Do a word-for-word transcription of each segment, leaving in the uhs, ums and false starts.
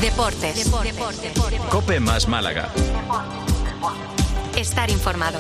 Deportes. Deportes. COPE más Málaga. Estar informado.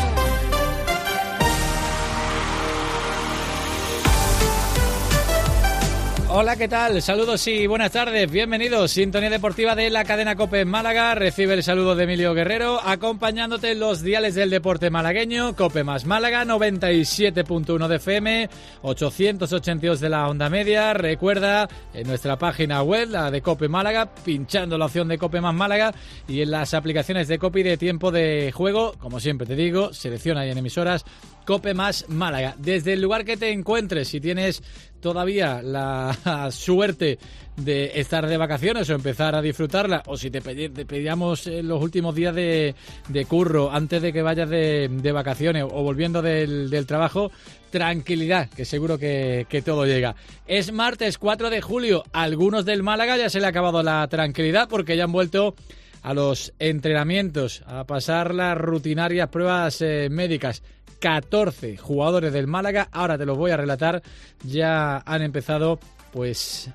Hola, ¿qué tal? Saludos y buenas tardes. Bienvenidos. Sintonía deportiva de la cadena COPE en Málaga. Recibe el saludo de Emilio Guerrero, acompañándote en los diales del deporte malagueño. COPE más Málaga, noventa y siete punto uno de F M, ochocientos ochenta y dos de la onda media. Recuerda, en nuestra página web, la de COPE Málaga, pinchando la opción de COPE más Málaga, y en las aplicaciones de COPE y de tiempo de juego, como siempre te digo, selecciona ahí en emisoras COPE más Málaga. Desde el lugar que te encuentres, si tienes todavía la suerte de estar de vacaciones o empezar a disfrutarla, o si te, pedi- te pedíamos en los últimos días de, de curro, antes de que vayas de, de vacaciones o volviendo del, del trabajo, tranquilidad, que seguro que, que todo llega. Es martes cuatro de julio, algunos del Málaga ya se le ha acabado la tranquilidad porque ya han vuelto a los entrenamientos, a pasar las rutinarias pruebas eh, médicas. catorce jugadores del Málaga, ahora te los voy a relatar, ya han empezado pues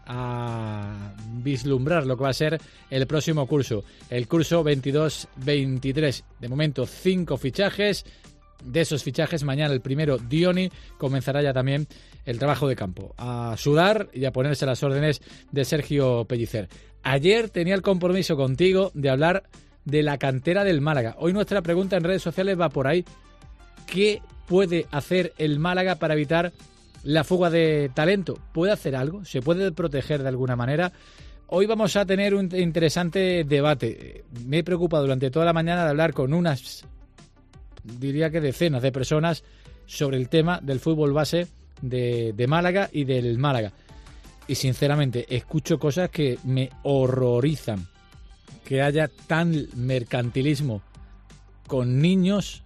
a vislumbrar lo que va a ser el próximo curso, el curso veintidós veintitrés. De momento cinco fichajes, de esos fichajes mañana el primero, Dioni, comenzará ya también el trabajo de campo, a sudar y a ponerse a las órdenes de Sergio Pellicer. Ayer tenía el compromiso contigo de hablar de la cantera del Málaga. Hoy nuestra pregunta en redes sociales va por ahí. ¿Qué puede hacer el Málaga para evitar la fuga de talento? ¿Puede hacer algo? ¿Se puede proteger de alguna manera? Hoy vamos a tener un interesante debate. Me he preocupado durante toda la mañana de hablar con unas, diría que decenas de personas, sobre el tema del fútbol base de, de Málaga y del Málaga. Y sinceramente escucho cosas que me horrorizan. Que haya tan mercantilismo con niños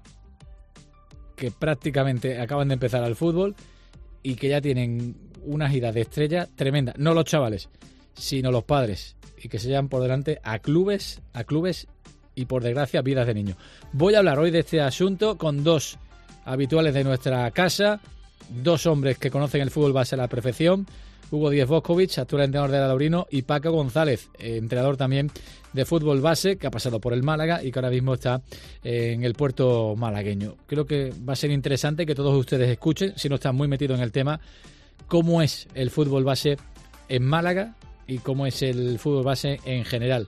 que prácticamente acaban de empezar al fútbol y que ya tienen una gira de estrella tremenda. No los chavales, sino los padres. Y que se llevan por delante a clubes, a clubes y, por desgracia, vidas de niños. Voy a hablar hoy de este asunto con dos habituales de nuestra casa, dos hombres que conocen el fútbol base a la perfección. Hugo Díez Boscovich, actual entrenador de Laurino, y Paco González, eh, entrenador también de fútbol base, que ha pasado por el Málaga y que ahora mismo está eh, en el puerto malagueño. Creo que va a ser interesante que todos ustedes escuchen, si no están muy metidos en el tema, cómo es el fútbol base en Málaga y cómo es el fútbol base en general.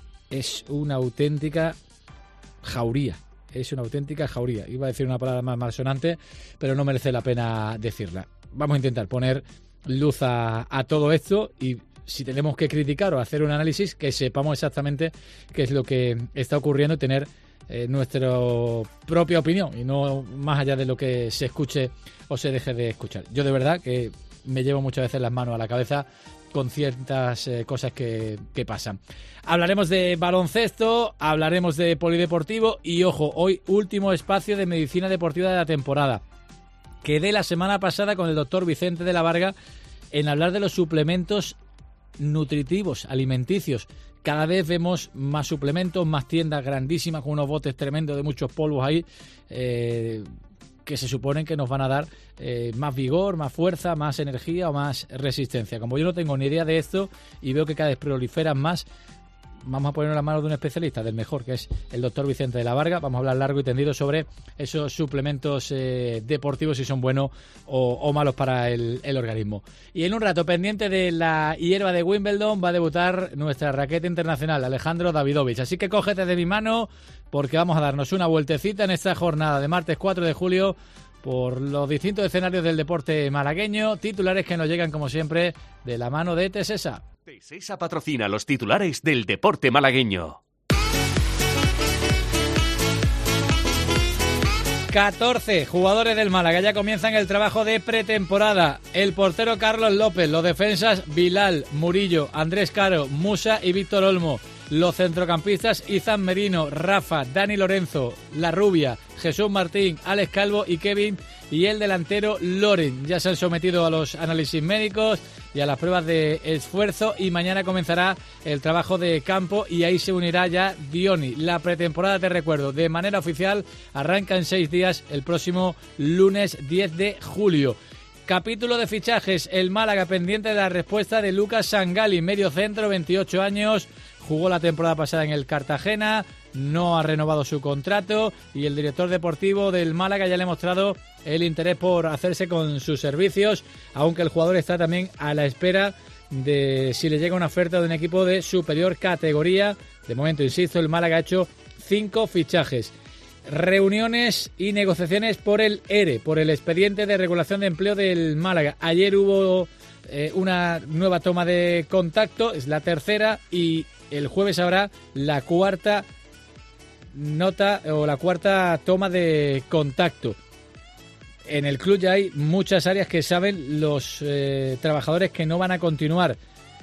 Es una auténtica jauría. Es una auténtica jauría. Iba a decir una palabra más malsonante, pero no merece la pena decirla. Vamos a intentar poner luz a, a todo esto y si tenemos que criticar o hacer un análisis, que sepamos exactamente qué es lo que está ocurriendo y tener eh, nuestra propia opinión y no más allá de lo que se escuche o se deje de escuchar. Yo de verdad que me llevo muchas veces las manos a la cabeza con ciertas eh, cosas que, que pasan. Hablaremos de baloncesto, hablaremos de polideportivo y, ojo, hoy último espacio de medicina deportiva de la temporada. Quedé la semana pasada con el doctor Vicente de la Varga en hablar de los suplementos nutritivos, alimenticios. Cada vez vemos más suplementos, más tiendas grandísimas con unos botes tremendos de muchos polvos ahí, eh, que se suponen que nos van a dar eh, más vigor, más fuerza, más energía o más resistencia. Como yo no tengo ni idea de esto y veo que cada vez proliferan más, vamos a poner la mano de un especialista, del mejor, que es el doctor Vicente de la Varga. Vamos a hablar largo y tendido sobre esos suplementos eh, deportivos, si son buenos o, o malos para el, el organismo. Y en un rato, pendiente de la hierba de Wimbledon, va a debutar nuestra raqueta internacional, Alejandro Davidovich. Así que cógete de mi mano, porque vamos a darnos una vueltecita en esta jornada de martes cuatro de julio por los distintos escenarios del deporte malagueño. Titulares que nos llegan, como siempre, de la mano de Tesesa. Tesesa patrocina los titulares del deporte malagueño. catorce jugadores del Málaga ya comienzan el trabajo de pretemporada. El portero Carlos López, los defensas Bilal, Murillo, Andrés Caro, Musa y Víctor Olmo. Los centrocampistas Izan Merino, Rafa, Dani Lorenzo, La Rubia, Jesús Martín, Alex Calvo y Kevin, y el delantero Loren. Ya se han sometido a los análisis médicos y a las pruebas de esfuerzo y mañana comenzará el trabajo de campo y ahí se unirá ya Dioni. La pretemporada, te recuerdo, de manera oficial arranca en seis días el próximo lunes diez de julio. Capítulo de fichajes, el Málaga pendiente de la respuesta de Lucas Sangali, medio centro, veintiocho años, jugó la temporada pasada en el Cartagena, no ha renovado su contrato y el director deportivo del Málaga ya le ha mostrado el interés por hacerse con sus servicios, aunque el jugador está también a la espera de si le llega una oferta de un equipo de superior categoría. De momento, insisto, el Málaga ha hecho cinco fichajes. Reuniones y negociaciones por el E R E, por el expediente de regulación de empleo del Málaga. Ayer hubo eh, una nueva toma de contacto, es la tercera, y el jueves habrá la cuarta nota o la cuarta toma de contacto. En el club ya hay muchas áreas que saben los eh, trabajadores que no van a continuar.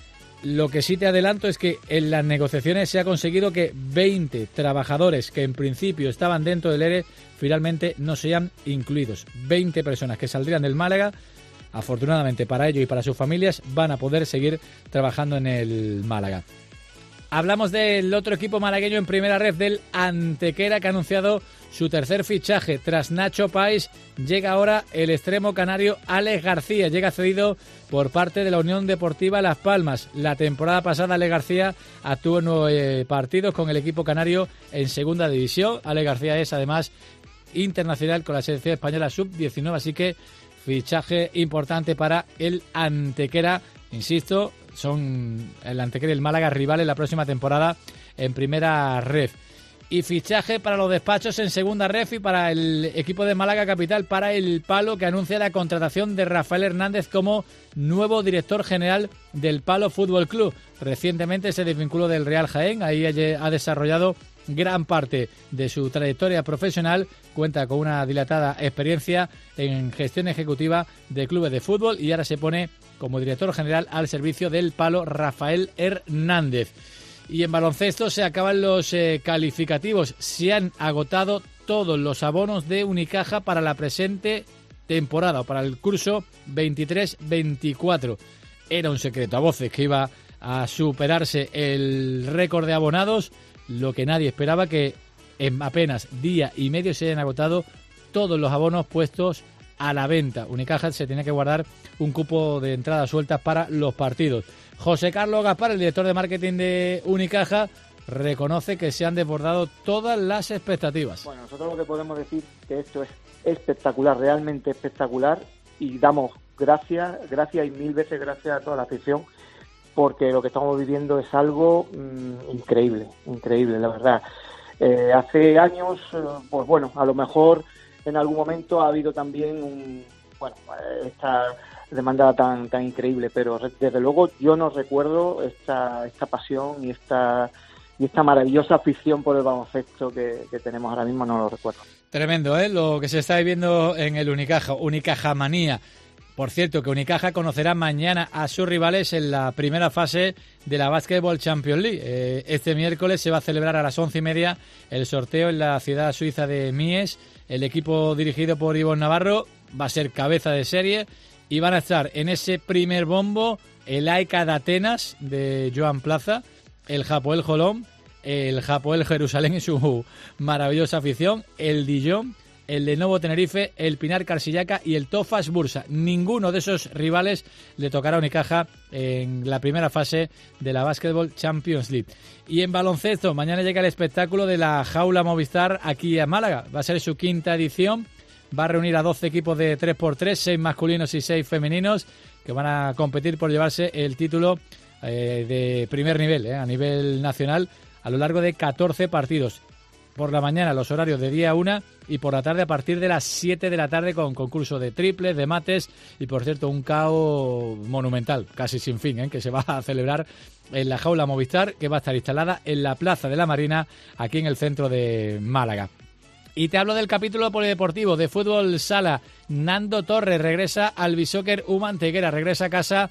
Lo que sí te adelanto es que en las negociaciones se ha conseguido que veinte trabajadores que en principio estaban dentro del E R E finalmente no sean incluidos. veinte personas que saldrían del Málaga, afortunadamente para ellos y para sus familias, van a poder seguir trabajando en el Málaga. Hablamos del otro equipo malagueño en primera ref, del Antequera, que ha anunciado su tercer fichaje. Tras Nacho Páez, llega ahora el extremo canario Alex García. Llega cedido por parte de la Unión Deportiva Las Palmas. La temporada pasada Alex García actuó en nueve partidos con el equipo canario en segunda división. Alex García es además internacional con la selección española sub diecinueve, así que fichaje importante para el Antequera. Insisto, son el Antequera y el Málaga rivales la próxima temporada en primera ref. Y fichaje para los despachos en segunda ref y para el equipo de Málaga Capital, para el Palo, que anuncia la contratación de Rafael Hernández como nuevo director general del Palo Fútbol Club. Recientemente se desvinculó del Real Jaén, ahí ha desarrollado gran parte de su trayectoria profesional, cuenta con una dilatada experiencia en gestión ejecutiva de clubes de fútbol y ahora se pone como director general al servicio del Palo Rafael Hernández. Y en baloncesto se acaban los eh, calificativos. Se han agotado todos los abonos de Unicaja para la presente temporada o para el curso veintitrés veinticuatro. Era un secreto a voces que iba a superarse el récord de abonados. Lo que nadie esperaba, que en apenas día y medio se hayan agotado todos los abonos puestos a la venta. Unicaja se tiene que guardar un cupo de entradas sueltas para los partidos. José Carlos Gaspar, el director de marketing de Unicaja, reconoce que se han desbordado todas las expectativas. Bueno, nosotros lo que podemos decir es que esto es espectacular, realmente espectacular, y damos gracias, gracias y mil veces gracias a toda la afición, porque lo que estamos viviendo es algo mmm, increíble, increíble, la verdad. Eh, hace años, eh, pues bueno, a lo mejor en algún momento ha habido también un, bueno, esta demanda tan tan increíble, pero desde luego yo no recuerdo esta esta pasión y esta y esta maravillosa afición por el baloncesto que, que tenemos ahora mismo, no lo recuerdo. Tremendo, ¿eh? Lo que se está viviendo en el Unicaja, Unicaja manía. Por cierto, que Unicaja conocerá mañana a sus rivales en la primera fase de la Basketball Champions League. Eh, este miércoles se va a celebrar a las once y media el sorteo en la ciudad suiza de Mies. El equipo dirigido por Ivonne Navarro va a ser cabeza de serie y van a estar en ese primer bombo el A E K de Atenas de Joan Plaza, el Hapoel Holon, el Hapoel Jerusalén y su maravillosa afición, el Dijon, el Lenovo Tenerife, el Pinar Carsillaca y el Tofas Bursa. Ninguno de esos rivales le tocará a Unicaja en la primera fase de la Basketball Champions League. Y en baloncesto, mañana llega el espectáculo de la Jaula Movistar aquí a Málaga. Va a ser su quinta edición. Va a reunir a doce equipos de tres por tres, seis masculinos y seis femeninos, que van a competir por llevarse el título eh, de primer nivel, eh, a nivel nacional, a lo largo de catorce partidos. Por la mañana los horarios de día una y por la tarde a partir de las siete de la tarde con concurso de triples, de mates y, por cierto, un K O monumental, casi sin fin, ¿eh? que se va a celebrar en la Jaula Movistar, que va a estar instalada en la Plaza de la Marina, aquí en el centro de Málaga. Y te hablo del capítulo polideportivo de fútbol sala. Nando Torres regresa al Bisóquer U Mantequera, regresa a casa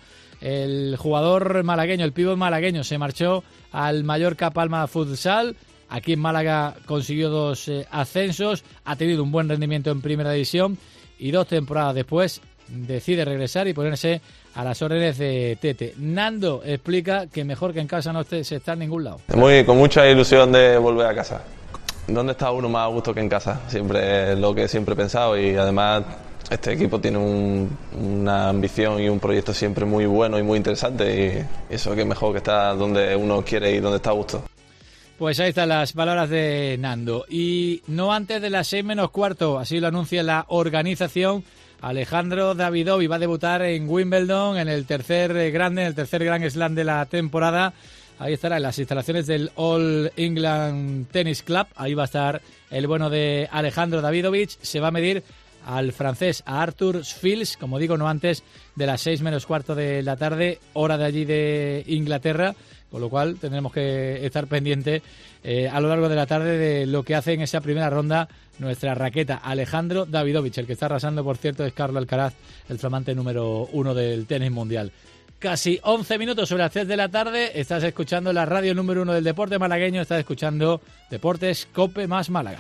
el jugador malagueño, el pívot malagueño. Se marchó al Mallorca Palma Futsal. Aquí en Málaga consiguió dos eh, ascensos, ha tenido un buen rendimiento en primera división y dos temporadas después decide regresar y ponerse a las órdenes de Tete. Nando explica que mejor que en casa no se está en ningún lado. Muy, con mucha ilusión de volver a casa. ¿Dónde está uno más a gusto que en casa? Siempre es lo que siempre he pensado y además este equipo tiene un, una ambición y un proyecto siempre muy bueno y muy interesante, y eso que mejor que está donde uno quiere y donde está a gusto. Pues ahí están las palabras de Nando. Y no antes de las seis menos cuarto, así lo anuncia la organización. Alejandro Davidovich va a debutar en Wimbledon, en el tercer grande, en el tercer Grand Slam de la temporada. Ahí estará en las instalaciones del All England Tennis Club. Ahí va a estar el bueno de Alejandro Davidovich. Se va a medir al francés, a Arthur Fils, como digo, no antes de las seis menos cuarto de la tarde, hora de allí de Inglaterra. Con lo cual tendremos que estar pendientes eh, a lo largo de la tarde de lo que hace en esa primera ronda nuestra raqueta Alejandro Davidovich. El que está arrasando, por cierto, es Carlos Alcaraz, el flamante número uno del tenis mundial. Casi once minutos sobre las tres de la tarde. Estás escuchando la radio número uno del deporte malagueño. Estás escuchando Deportes Cope más Málaga.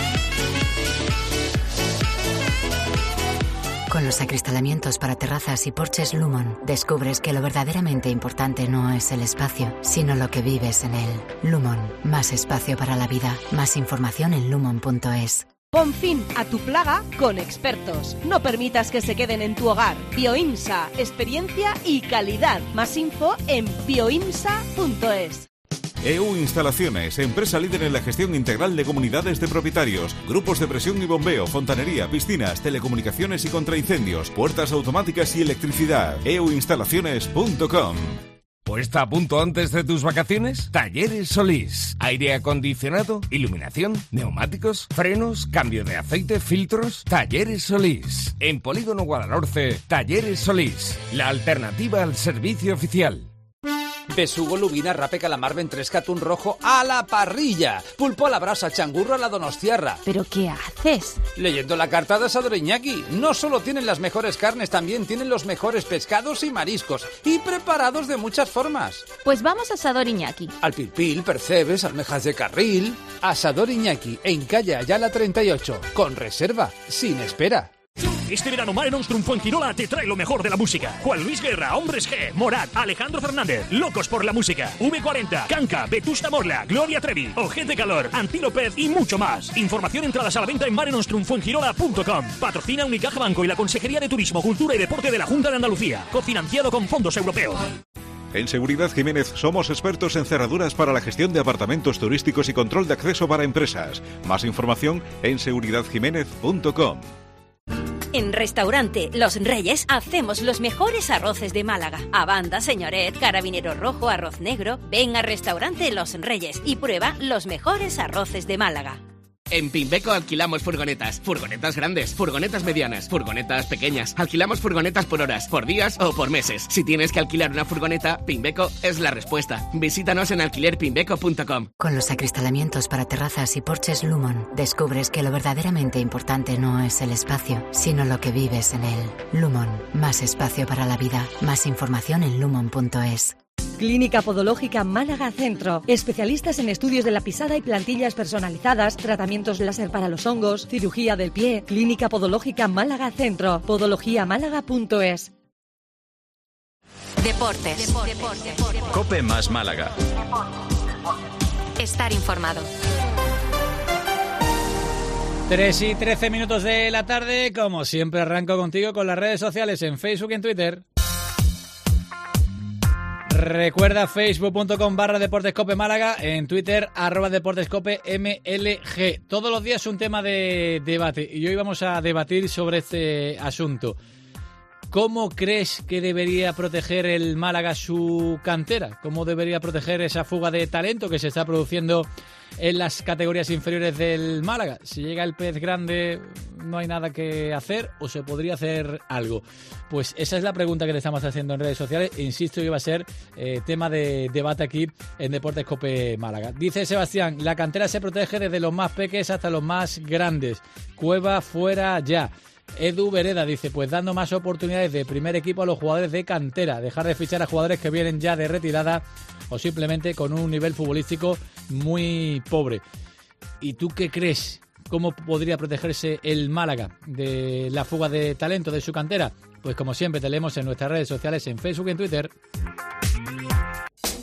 Con los acristalamientos para terrazas y porches Lumon, descubres que lo verdaderamente importante no es el espacio, sino lo que vives en él. Lumon, más espacio para la vida. Más información en lumon punto es. Pon fin a tu plaga con expertos. No permitas que se queden en tu hogar. Bioimsa, experiencia y calidad. Más info en bioimsa punto es. E U Instalaciones, empresa líder en la gestión integral de comunidades de propietarios, grupos de presión y bombeo, fontanería, piscinas, telecomunicaciones y contraincendios, puertas automáticas y electricidad. e u instalaciones punto com. ¿Puesta a punto antes de tus vacaciones? Talleres Solís. Aire acondicionado, iluminación, neumáticos, frenos, cambio de aceite, filtros. Talleres Solís. En Polígono Guadalhorce, Talleres Solís. La alternativa al servicio oficial. Besugo, lubina, rape, calamar, ventresca, atún rojo a la parrilla. Pulpo a la brasa, changurro a la donostiarra. ¿Pero qué haces? Leyendo la carta de Asador Iñaki. No solo tienen las mejores carnes, también tienen los mejores pescados y mariscos. Y preparados de muchas formas. Pues vamos a Asador Iñaki. Al pilpil, percebes, almejas de carril. Asador Iñaki, en calle Ayala treinta y ocho. Con reserva, sin espera. Este verano Mare Nostrum Fuengirola te trae lo mejor de la música. Juan Luis Guerra, Hombres G, Morat, Alejandro Fernández, Locos por la Música, V cuarenta, Canca, Vetusta Morla, Gloria Trevi, Ojete Calor, Antílope y mucho más. Información, entradas a la venta en mare nostrum fuengirola punto com. Patrocina Unicaja Banco y la Consejería de Turismo, Cultura y Deporte de la Junta de Andalucía. Cofinanciado con fondos europeos. En Seguridad Jiménez somos expertos en cerraduras para la gestión de apartamentos turísticos y control de acceso para empresas. Más información en seguridad jiménez punto com. En Restaurante Los Reyes hacemos los mejores arroces de Málaga. Abanda, señoret, carabinero rojo, arroz negro. Ven a Restaurante Los Reyes y prueba los mejores arroces de Málaga. En Pimbeco alquilamos furgonetas, furgonetas grandes, furgonetas medianas, furgonetas pequeñas. Alquilamos furgonetas por horas, por días o por meses. Si tienes que alquilar una furgoneta, Pimbeco es la respuesta. Visítanos en alquiler pimbeco punto com. Con los acristalamientos para terrazas y porches Lumon, descubres que lo verdaderamente importante no es el espacio, sino lo que vives en él. Lumon, más espacio para la vida. Más información en lumon punto es. Clínica Podológica Málaga Centro. Especialistas en estudios de la pisada y plantillas personalizadas, tratamientos láser para los hongos, cirugía del pie. Clínica Podológica Málaga Centro. podología málaga punto es. Deportes. Deportes. Deportes. Cope más Málaga. Estar informado. tres y trece minutos de la tarde. Como siempre, arranco contigo con las redes sociales en Facebook y en Twitter. Recuerda facebook punto com barra deportescope Málaga, en Twitter arroba deportescope M L G. Todos los días un tema de debate y hoy vamos a debatir sobre este asunto. ¿Cómo crees que debería proteger el Málaga su cantera? ¿Cómo debería proteger esa fuga de talento que se está produciendo en las categorías inferiores del Málaga? Si llega el pez grande, ¿no hay nada que hacer o se podría hacer algo? Pues esa es la pregunta que le estamos haciendo en redes sociales. Insisto, que va a ser eh, tema de debate aquí en Deportes Cope Málaga. Dice Sebastián, la cantera se protege desde los más peques hasta los más grandes. Cueva fuera ya. Edu Vereda dice, pues dando más oportunidades de primer equipo a los jugadores de cantera, dejar de fichar a jugadores que vienen ya de retirada o simplemente con un nivel futbolístico muy pobre. ¿Y tú qué crees? ¿Cómo podría protegerse el Málaga de la fuga de talento de su cantera? Pues como siempre te leemos en nuestras redes sociales, en Facebook y en Twitter.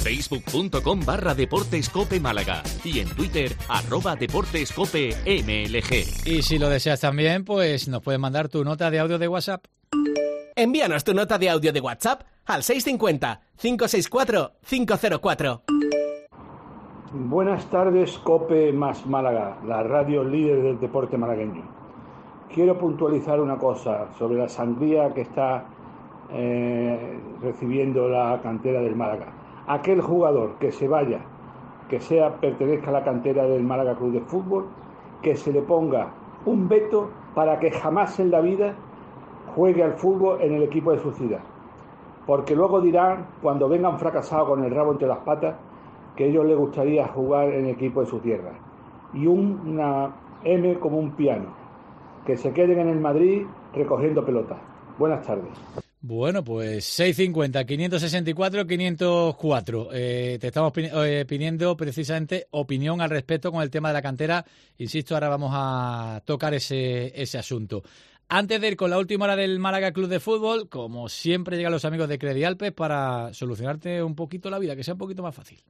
Facebook.com barra Deportescope Málaga y en Twitter arroba Deportescope M L G. Y si lo deseas también, pues nos puedes mandar tu nota de audio de WhatsApp. Envíanos tu nota de audio de WhatsApp al seis cinco cero, cinco seis cuatro, cinco cero cuatro. Buenas tardes, Cope más Málaga, la radio líder del deporte malagueño. Quiero puntualizar una cosa sobre la sangría que está eh, recibiendo la cantera del Málaga. Aquel jugador que se vaya, que sea pertenezca a la cantera del Málaga Club de Fútbol, que se le ponga un veto para que jamás en la vida juegue al fútbol en el equipo de su ciudad. Porque luego dirán, cuando vengan fracasados con el rabo entre las patas, que a ellos les gustaría jugar en el equipo de su tierra. Y un, una M como un piano. Que se queden en el Madrid recogiendo pelotas. Buenas tardes. Bueno, pues seiscientos cincuenta, quinientos sesenta y cuatro, quinientos cuatro. Eh, te estamos eh, pidiendo precisamente opinión al respecto con el tema de la cantera. Insisto, ahora vamos a tocar ese, ese asunto. Antes de ir con la última hora del Málaga Club de Fútbol, como siempre llegan los amigos de Credialpes para solucionarte un poquito la vida, que sea un poquito más fácil.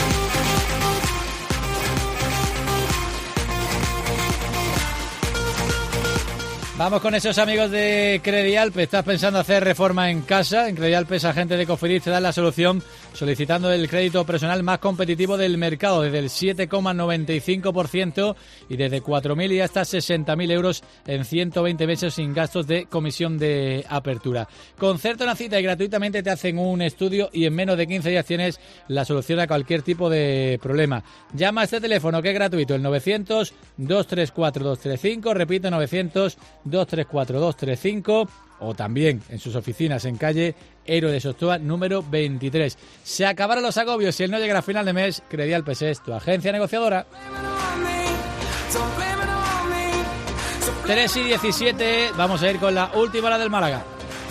Vamos con esos amigos de Credialpes. ¿Estás pensando hacer reforma en casa? En Credialpes, agentes de Cofidis te dan la solución solicitando el crédito personal más competitivo del mercado, desde el siete coma noventa y cinco por ciento y desde cuatro mil y hasta sesenta mil euros en ciento veinte meses sin gastos de comisión de apertura. Concerta una cita y gratuitamente te hacen un estudio y en menos de quince días tienes la solución a cualquier tipo de problema. Llama a este teléfono que es gratuito, el novecientos, dos tres cuatro, dos tres cinco, repito, novecientos, dos tres cuatro, dos tres cinco, o también en sus oficinas en calle Héroe de Sosúa número veintitrés. Se acabaron los agobios y el no llega a final de mes. Credialpes es tu agencia negociadora. tres y diecisiete, vamos a ir con la última hora del Málaga.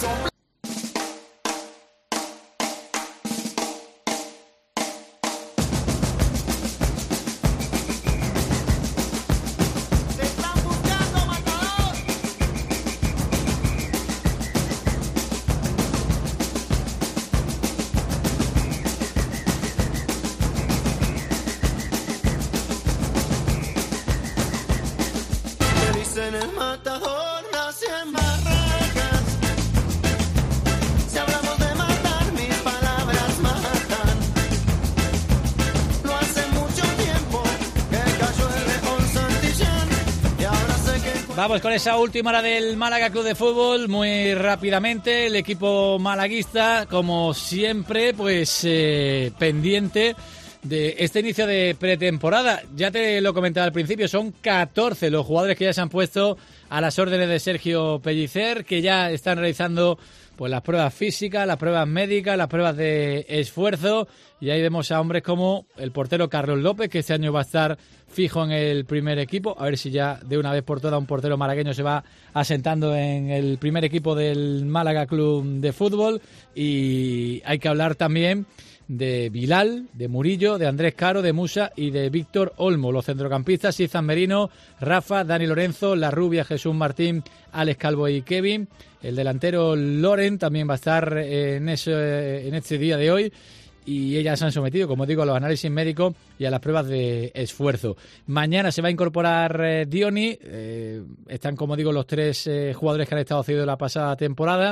Vamos con esa última hora del Málaga Club de Fútbol, muy rápidamente. El equipo malaguista, como siempre, pues eh, pendiente de este inicio de pretemporada. Ya te lo comentaba al principio, son catorce los jugadores que ya se han puesto a las órdenes de Sergio Pellicer, que ya están realizando pues las pruebas físicas, las pruebas médicas, las pruebas de esfuerzo, y ahí vemos a hombres como el portero Carlos López, que este año va a estar fijo en el primer equipo, a ver si ya de una vez por todas un portero malagueño se va asentando en el primer equipo del Málaga Club de Fútbol. Y hay que hablar también de Bilal, de Murillo, de Andrés Caro, de Musa y de Víctor Olmo. Los centrocampistas, Izan Merino, Rafa, Dani Lorenzo, La Rubia, Jesús Martín, Alex Calvo y Kevin. El delantero Loren también va a estar en, ese, en este día de hoy. Y ellas se han sometido, como digo, a los análisis médicos y a las pruebas de esfuerzo. Mañana se va a incorporar eh, Dioni. Eh, están, como digo, los tres eh, jugadores que han estado cedidos la pasada temporada.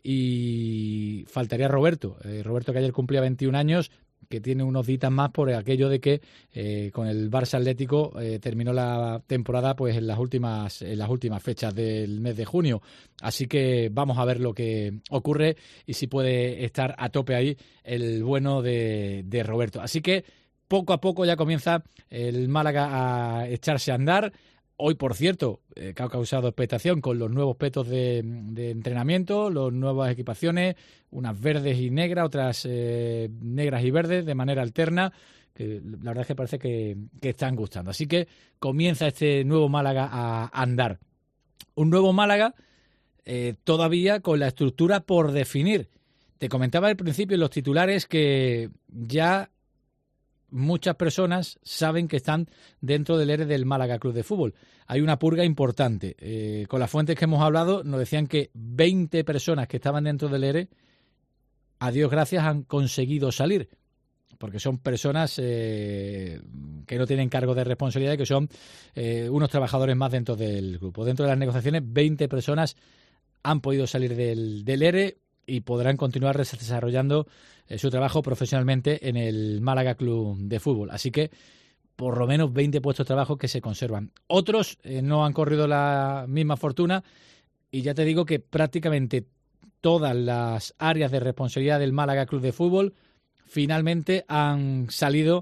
Y faltaría Roberto. Eh, Roberto, que ayer cumplía veintiún años, que tiene unos días más por aquello de que eh, con el Barça Atlético eh, terminó la temporada pues en las últimas en las últimas fechas del mes de junio. Así que vamos a ver lo que ocurre y si puede estar a tope ahí el bueno de, de Roberto. Así que poco a poco ya comienza el Málaga a echarse a andar. Hoy, por cierto, eh, que ha causado expectación con los nuevos petos de, de entrenamiento, las nuevas equipaciones, unas verdes y negras, otras eh, negras y verdes de manera alterna, que la verdad es que parece que, que están gustando. Así que comienza este nuevo Málaga a andar. Un nuevo Málaga eh, todavía con la estructura por definir. Te comentaba al principio en los titulares que ya muchas personas saben que están dentro del E R E del Málaga Club de Fútbol. Hay una purga importante. Eh, con las fuentes que hemos hablado nos decían que veinte personas que estaban dentro del E R E, a Dios gracias, han conseguido salir. porque son personas eh, que no tienen cargo de responsabilidad y que son eh, unos trabajadores más dentro del grupo. Dentro de las negociaciones, veinte personas han podido salir del, del E R E y podrán continuar desarrollando eh, su trabajo profesionalmente en el Málaga Club de Fútbol. Así que por lo menos veinte puestos de trabajo que se conservan. Otros eh, no han corrido la misma fortuna y ya te digo que prácticamente todas las áreas de responsabilidad del Málaga Club de Fútbol finalmente han salido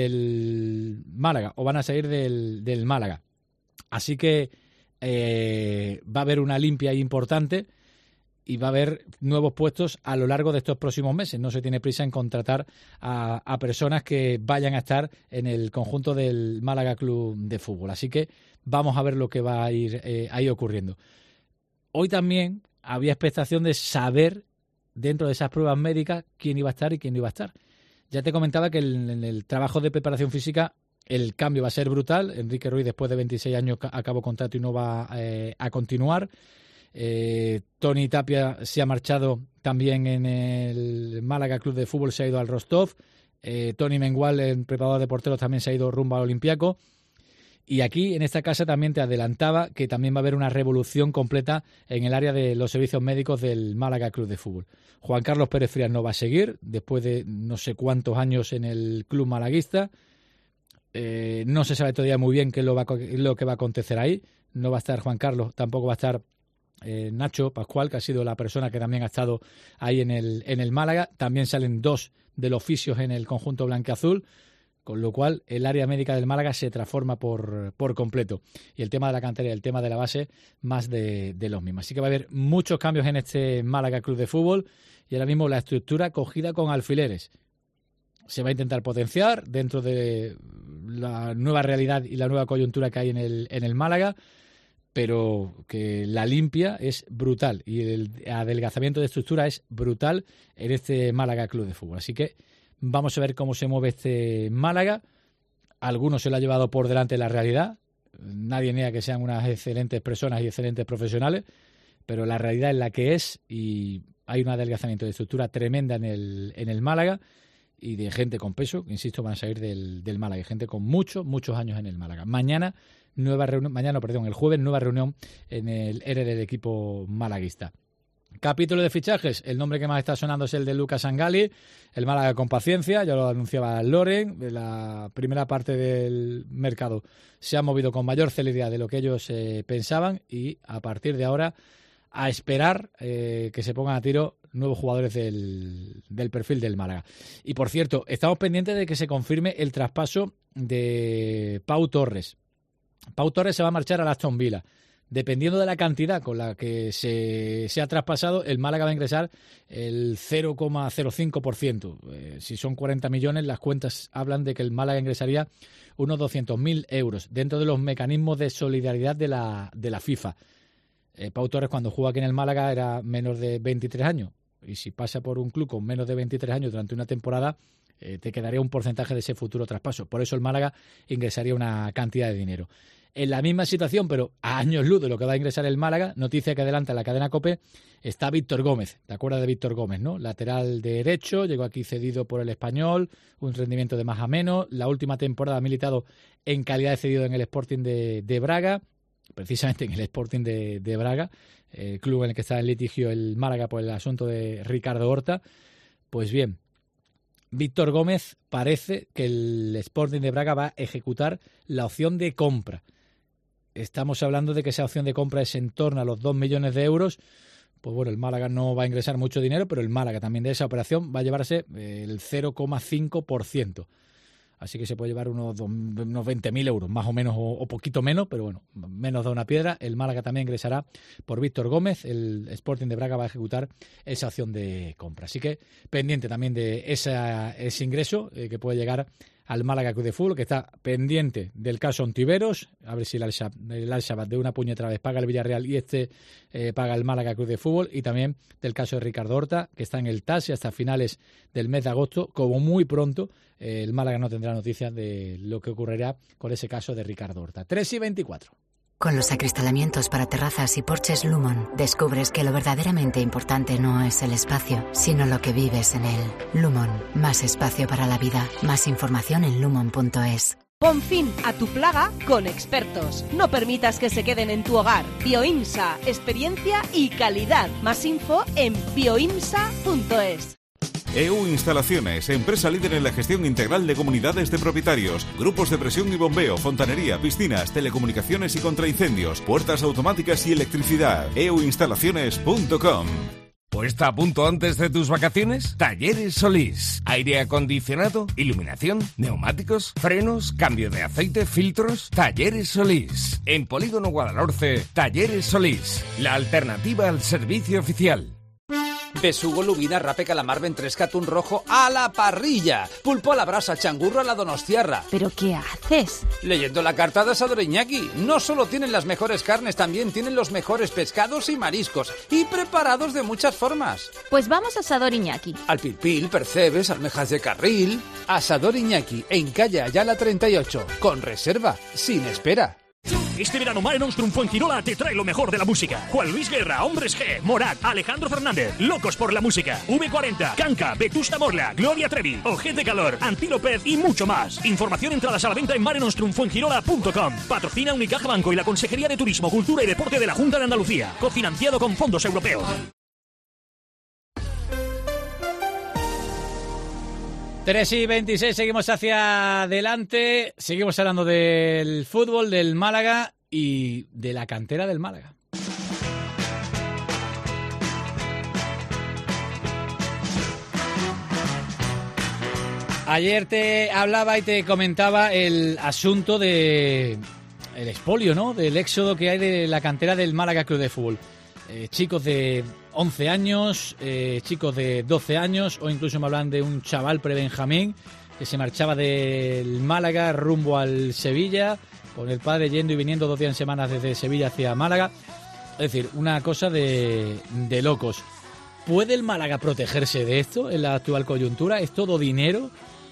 del Málaga o van a salir del, del Málaga. Así que eh, va a haber una limpia importante y va a haber nuevos puestos a lo largo de estos próximos meses. No se tiene prisa en contratar a, a personas que vayan a estar en el conjunto del Málaga Club de Fútbol. Así que vamos a ver lo que va a ir eh, ahí ocurriendo. Hoy también había expectación de saber, dentro de esas pruebas médicas, quién iba a estar y quién no iba a estar. Ya te comentaba que el, en el trabajo de preparación física el cambio va a ser brutal. Enrique Ruiz, después de veintiséis años, acabó contrato y no va eh, a continuar. Eh, Tony Tapia se ha marchado también en el Málaga Club de Fútbol, se ha ido al Rostov. Eh, Tony Mengual, el preparador de porteros, también se ha ido rumbo al Olympiacos. Y aquí, en esta casa, también te adelantaba que también va a haber una revolución completa en el área de los servicios médicos del Málaga Club de Fútbol. Juan Carlos Pérez Frías no va a seguir, después de no sé cuántos años en el club malaguista. Eh, no se sabe todavía muy bien qué es lo, va, lo que va a acontecer ahí. No va a estar Juan Carlos, tampoco va a estar eh, Nacho Pascual, que ha sido la persona que también ha estado ahí en el, en el Málaga. También salen dos de los fisios en el conjunto blanquiazul, con lo cual el área médica del Málaga se transforma por, por completo. Y el tema de la cantera y el tema de la base, más de, de los mismos. Así que va a haber muchos cambios en este Málaga Club de Fútbol y ahora mismo la estructura cogida con alfileres. Se va a intentar potenciar dentro de la nueva realidad y la nueva coyuntura que hay en el, en el Málaga, pero que la limpia es brutal y el adelgazamiento de estructura es brutal en este Málaga Club de Fútbol. Así que vamos a ver cómo se mueve este Málaga. Algunos se lo ha llevado por delante la realidad. Nadie niega que sean unas excelentes personas y excelentes profesionales, pero la realidad es la que es y hay un adelgazamiento de estructura tremenda en el, en el Málaga y de gente con peso, que insisto, van a salir del, del Málaga. Y gente con muchos, muchos años en el Málaga. Mañana, nueva reunión, mañana, perdón, el jueves, nueva reunión en el E R E del equipo malaguista. Capítulo de fichajes, el nombre que más está sonando es el de Lucas Angali, el Málaga con paciencia, ya lo anunciaba Loren, la primera parte del mercado se ha movido con mayor celeridad de lo que ellos eh, pensaban y a partir de ahora a esperar eh, que se pongan a tiro nuevos jugadores del, del perfil del Málaga. Y por cierto, estamos pendientes de que se confirme el traspaso de Pau Torres. Pau Torres se va a marchar al Aston Villa. Dependiendo de la cantidad con la que se, se ha traspasado, el Málaga va a ingresar el cero coma cero cinco por ciento. Eh, si son cuarenta millones, las cuentas hablan de que el Málaga ingresaría unos doscientos mil euros dentro de los mecanismos de solidaridad de la, de la FIFA. Eh, Pau Torres, cuando jugó aquí en el Málaga, era menos de veintitrés años. Y si pasa por un club con menos de veintitrés años durante una temporada, eh, te quedaría un porcentaje de ese futuro traspaso. Por eso el Málaga ingresaría una cantidad de dinero. En la misma situación, pero a años luz de lo que va a ingresar el Málaga, noticia que adelanta la cadena COPE, está Víctor Gómez. ¿Te acuerdas de Víctor Gómez, no? Lateral derecho, llegó aquí cedido por el Español, un rendimiento de más a menos. La última temporada ha militado en calidad de cedido en el Sporting de, de Braga, precisamente en el Sporting de, de Braga, el club en el que está en litigio el Málaga por el asunto de Ricardo Horta. Pues bien, Víctor Gómez parece que el Sporting de Braga va a ejecutar la opción de compra. Estamos hablando de que esa opción de compra es en torno a los dos millones de euros. Pues bueno, el Málaga no va a ingresar mucho dinero, pero el Málaga también de esa operación va a llevarse el cero coma cinco por ciento. Así que se puede llevar unos, unos veinte mil euros, más o menos, o, o poquito menos, pero bueno, menos de una piedra. El Málaga también ingresará por Víctor Gómez. El Sporting de Braga va a ejecutar esa opción de compra. Así que pendiente también de esa, ese ingreso eh, que puede llegar al Málaga Club de Fútbol, que está pendiente del caso Ontiveros, a ver si el Al-Shabaab de una puñetera vez paga el Villarreal y este eh, paga el Málaga Club de Fútbol, y también del caso de Ricardo Horta, que está en el T A S y hasta finales del mes de agosto, como muy pronto, eh, el Málaga no tendrá noticias de lo que ocurrirá con ese caso de Ricardo Horta. tres y veinticuatro. Con los acristalamientos para terrazas y porches Lumon, descubres que lo verdaderamente importante no es el espacio, sino lo que vives en él. Lumon, más espacio para la vida. Más información en lumon punto es. Pon fin a tu plaga con expertos. No permitas que se queden en tu hogar. Bioimsa, experiencia y calidad. Más info en bioimsa punto es. E U Instalaciones, empresa líder en la gestión integral de comunidades de propietarios, grupos de presión y bombeo, fontanería, piscinas, telecomunicaciones y contraincendios, puertas automáticas y electricidad. e u instalaciones punto com. ¿Puesta a punto antes de tus vacaciones? Talleres Solís. Aire acondicionado, iluminación, neumáticos, frenos, cambio de aceite, filtros. Talleres Solís. En Polígono Guadalhorce, Talleres Solís. La alternativa al servicio oficial. Besugo, lubina, rape, calamar, ventresca, atún rojo a la parrilla. Pulpo a la brasa, changurro a la donostiarra. ¿Pero qué haces? Leyendo la carta de Asador Iñaki. No solo tienen las mejores carnes, también tienen los mejores pescados y mariscos. Y preparados de muchas formas. Pues vamos a Asador Iñaki. Al pilpil, percebes, almejas de carril. Asador Iñaki, en calle Ayala treinta y ocho. Con reserva, sin espera. Este verano Mare Nostrum Fuengirola te trae lo mejor de la música. Juan Luis Guerra, Hombres G, Morat, Alejandro Fernández, Locos por la Música, V cuarenta, Kanka, Vetusta Morla, Gloria Trevi, Ojete Calor, Antilo Pez y mucho más. Información, entradas a la venta en mare nostrum fuengirola punto com. Patrocina Unicaja Banco y la Consejería de Turismo, Cultura y Deporte de la Junta de Andalucía. Cofinanciado con fondos europeos. tres y veintiséis, seguimos hacia adelante, seguimos hablando del fútbol, del Málaga y de la cantera del Málaga. Ayer te hablaba y te comentaba el asunto de el expolio, ¿no? Del éxodo que hay de la cantera del Málaga Club de Fútbol. Eh, chicos de once años, eh, chicos de doce años, o incluso me hablan de un chaval pre-Benjamín que se marchaba del Málaga rumbo al Sevilla, con el padre yendo y viniendo dos días en semana desde Sevilla hacia Málaga. Es decir, una cosa de, de locos. ¿Puede el Málaga protegerse de esto en la actual coyuntura? ¿Es todo dinero?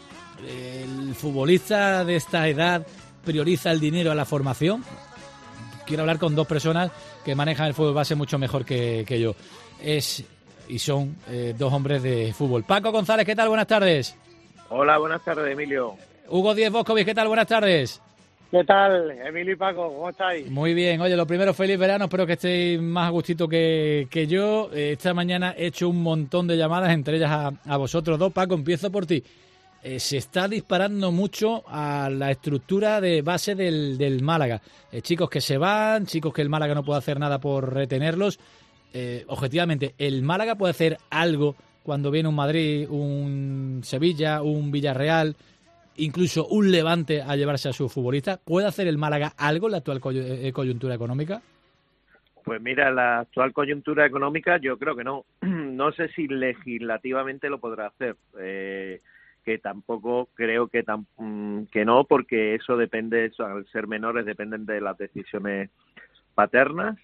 ¿El futbolista de esta edad prioriza el dinero a la formación? Quiero hablar con dos personas que manejan el fútbol base mucho mejor que, que yo. Es y son eh, dos hombres de fútbol. Paco González, ¿qué tal? Buenas tardes. Hola, buenas tardes, Emilio. Hugo Díez Boscovic, ¿qué tal? Buenas tardes. ¿Qué tal, Emilio y Paco? ¿Cómo estáis? Muy bien. Oye, lo primero, feliz verano. Espero que estéis más a gustito que, que yo. Eh, esta mañana he hecho un montón de llamadas, entre ellas a, a vosotros dos. Paco, empiezo por ti. Eh, se está disparando mucho a la estructura de base del, del Málaga. Eh, chicos que se van, chicos que el Málaga no puede hacer nada por retenerlos. Eh, objetivamente, ¿el Málaga puede hacer algo cuando viene un Madrid, un Sevilla, un Villarreal, incluso un Levante a llevarse a sus futbolistas? ¿Puede hacer el Málaga algo en la actual coyuntura económica? Pues mira, la actual coyuntura económica yo creo que no. No sé si legislativamente lo podrá hacer. Eh... que tampoco creo que tam, que no, porque eso depende, eso, al ser menores dependen de las decisiones paternas,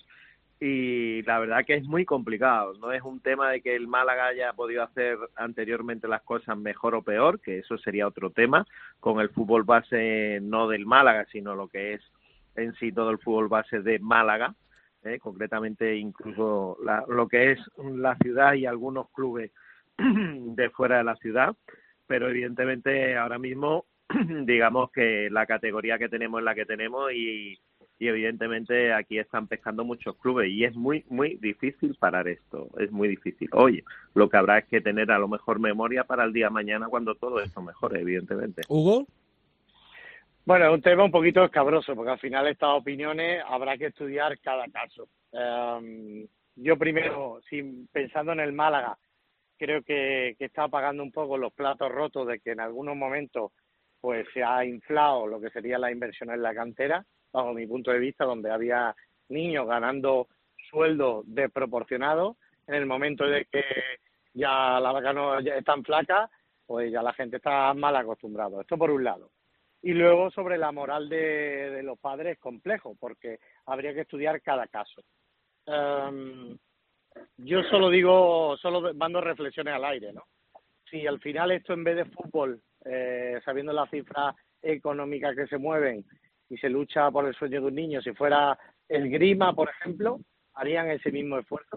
y la verdad que es muy complicado. No es un tema de que el Málaga haya podido hacer anteriormente las cosas mejor o peor, que eso sería otro tema, con el fútbol base no del Málaga, sino lo que es en sí todo el fútbol base de Málaga, eh, concretamente incluso la, lo que es la ciudad y algunos clubes de fuera de la ciudad. Pero evidentemente ahora mismo digamos que la categoría que tenemos es la que tenemos y, y evidentemente aquí están pescando muchos clubes y es muy muy difícil parar esto, es muy difícil. Oye, lo que habrá es que tener a lo mejor memoria para el día de mañana cuando todo esto mejore, evidentemente. ¿Hugo? Bueno, es un tema un poquito escabroso porque al final estas opiniones habrá que estudiar cada caso. Um, yo primero, si, pensando en el Málaga, creo que, que está pagando un poco los platos rotos de que en algunos momentos pues se ha inflado lo que sería la inversión en la cantera, bajo mi punto de vista, donde había niños ganando sueldos desproporcionados. En el momento de que ya la vaca no es tan flaca, pues ya la gente está mal acostumbrada. Esto por un lado. Y luego sobre la moral de, de los padres es complejo, porque habría que estudiar cada caso. Um, Yo solo digo, solo mando reflexiones al aire, ¿no? Si al final esto en vez de fútbol, eh, sabiendo las cifras económicas que se mueven y se lucha por el sueño de un niño, si fuera el Grima, por ejemplo, ¿harían ese mismo esfuerzo?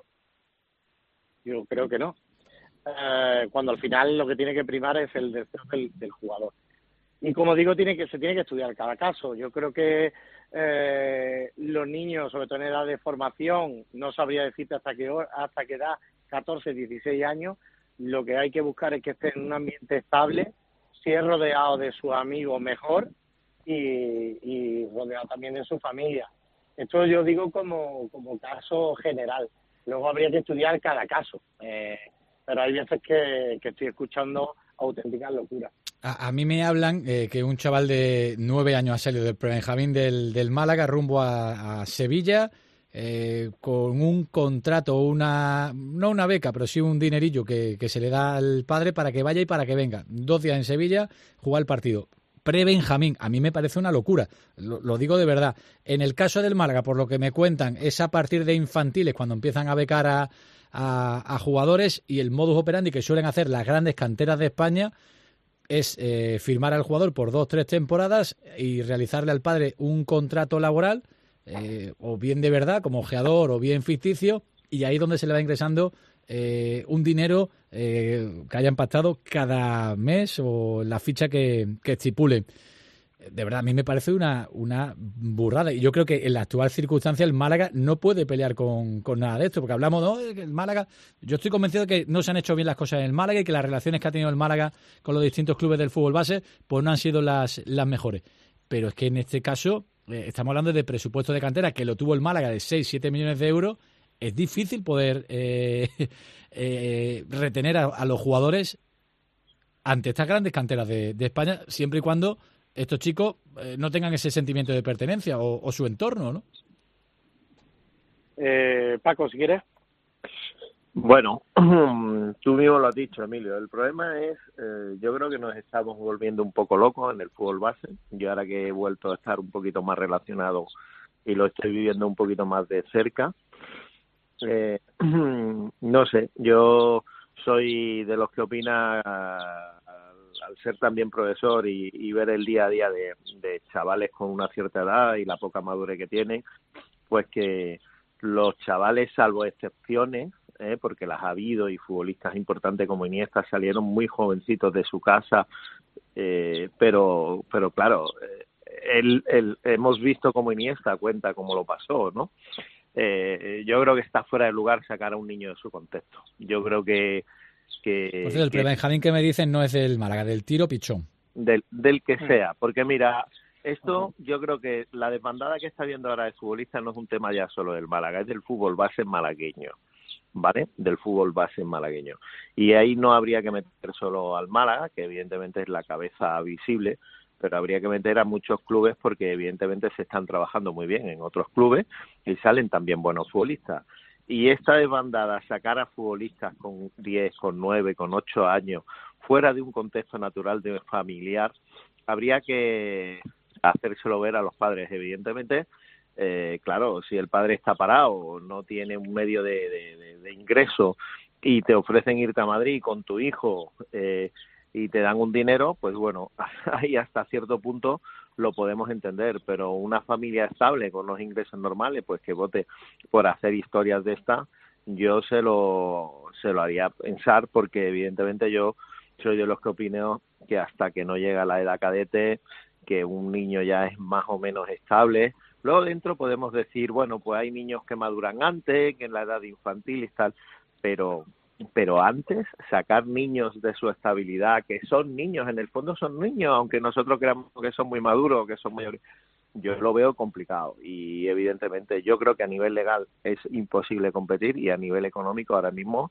Yo creo que no. Eh, cuando al final lo que tiene que primar es el deseo del, del jugador. Y como digo, tiene que se tiene que estudiar cada caso. Yo creo que eh, los niños, sobre todo en edad de formación, no sabría decirte hasta qué hora, hasta qué edad, catorce, dieciséis años, lo que hay que buscar es que esté en un ambiente estable, si es rodeado de sus amigos mejor y, y rodeado también de su familia. Esto yo digo como, como caso general. Luego habría que estudiar cada caso, eh, pero hay veces que, que estoy escuchando auténticas locuras. A, a mí me hablan eh, que un chaval de nueve años ha salido del prebenjamín del, del Málaga rumbo a, a Sevilla eh, con un contrato, una no una beca, pero sí un dinerillo que, que se le da al padre para que vaya y para que venga. Dos días en Sevilla, jugar el partido. Pre-Benjamín, a mí me parece una locura, lo, lo digo de verdad. En el caso del Málaga, por lo que me cuentan, es a partir de infantiles cuando empiezan a becar a, a, a jugadores, y el modus operandi que suelen hacer las grandes canteras de España es eh, firmar al jugador por dos, tres temporadas y realizarle al padre un contrato laboral, eh, o bien de verdad, como ojeador, o bien ficticio, y ahí es donde se le va ingresando eh, un dinero eh, que hayan pactado cada mes o la ficha que, que estipule. De verdad, a mí me parece una, una burrada. Y yo creo que en la actual circunstancia el Málaga no puede pelear con, con nada de esto, porque hablamos de oh, el Málaga. Yo estoy convencido de que no se han hecho bien las cosas en el Málaga y que las relaciones que ha tenido el Málaga con los distintos clubes del fútbol base pues no han sido las, las mejores. Pero es que en este caso eh, estamos hablando de presupuesto de cantera que lo tuvo el Málaga de seis, siete millones de euros. Es difícil poder eh, eh, retener a, a los jugadores ante estas grandes canteras de, de España, siempre y cuando estos chicos eh, no tengan ese sentimiento de pertenencia o, o su entorno, ¿no? Eh, Paco, si quieres. Bueno, tú mismo lo has dicho, Emilio. El problema es, eh, yo creo que nos estamos volviendo un poco locos en el fútbol base. Yo ahora que he vuelto a estar un poquito más relacionado y lo estoy viviendo un poquito más de cerca, eh, no sé, yo soy de los que opina, al ser también profesor y, y ver el día a día de, de chavales con una cierta edad y la poca madurez que tienen, pues que los chavales, salvo excepciones, eh, porque las ha habido, y futbolistas importantes como Iniesta salieron muy jovencitos de su casa, eh, pero pero claro, eh, él, él, hemos visto cómo Iniesta cuenta cómo lo pasó, ¿no? Eh, yo creo que está fuera de lugar sacar a un niño de su contexto. Yo creo que... que pues el pre-Benjamín que me dicen no es del Málaga, del Tiro Pichón. Del, del que sea, porque mira, esto yo creo que la desbandada que está viendo ahora de futbolistas no es un tema ya solo del Málaga, es del fútbol base malagueño, ¿vale? Del fútbol base malagueño. Y ahí no habría que meter solo al Málaga, que evidentemente es la cabeza visible, pero habría que meter a muchos clubes porque evidentemente se están trabajando muy bien en otros clubes y salen también buenos futbolistas. Y esta desbandada, sacar a futbolistas con diez, con nueve, con ocho años, fuera de un contexto natural de familiar, habría que hacérselo ver a los padres. Evidentemente, eh, claro, si el padre está parado, no tiene un medio de, de, de, de ingreso y te ofrecen irte a Madrid con tu hijo eh, y te dan un dinero, pues bueno, ahí hasta cierto punto lo podemos entender, pero una familia estable con los ingresos normales, pues que vote por hacer historias de esta, yo se lo se lo haría pensar, porque evidentemente yo soy de los que opino que hasta que no llega la edad cadete, que un niño ya es más o menos estable. Luego dentro podemos decir, bueno, pues hay niños que maduran antes, que en la edad infantil y tal, pero pero antes sacar niños de su estabilidad, que son niños, en el fondo son niños, aunque nosotros creamos que son muy maduros, que son mayores, yo lo veo complicado. Y evidentemente yo creo que a nivel legal es imposible competir, y a nivel económico ahora mismo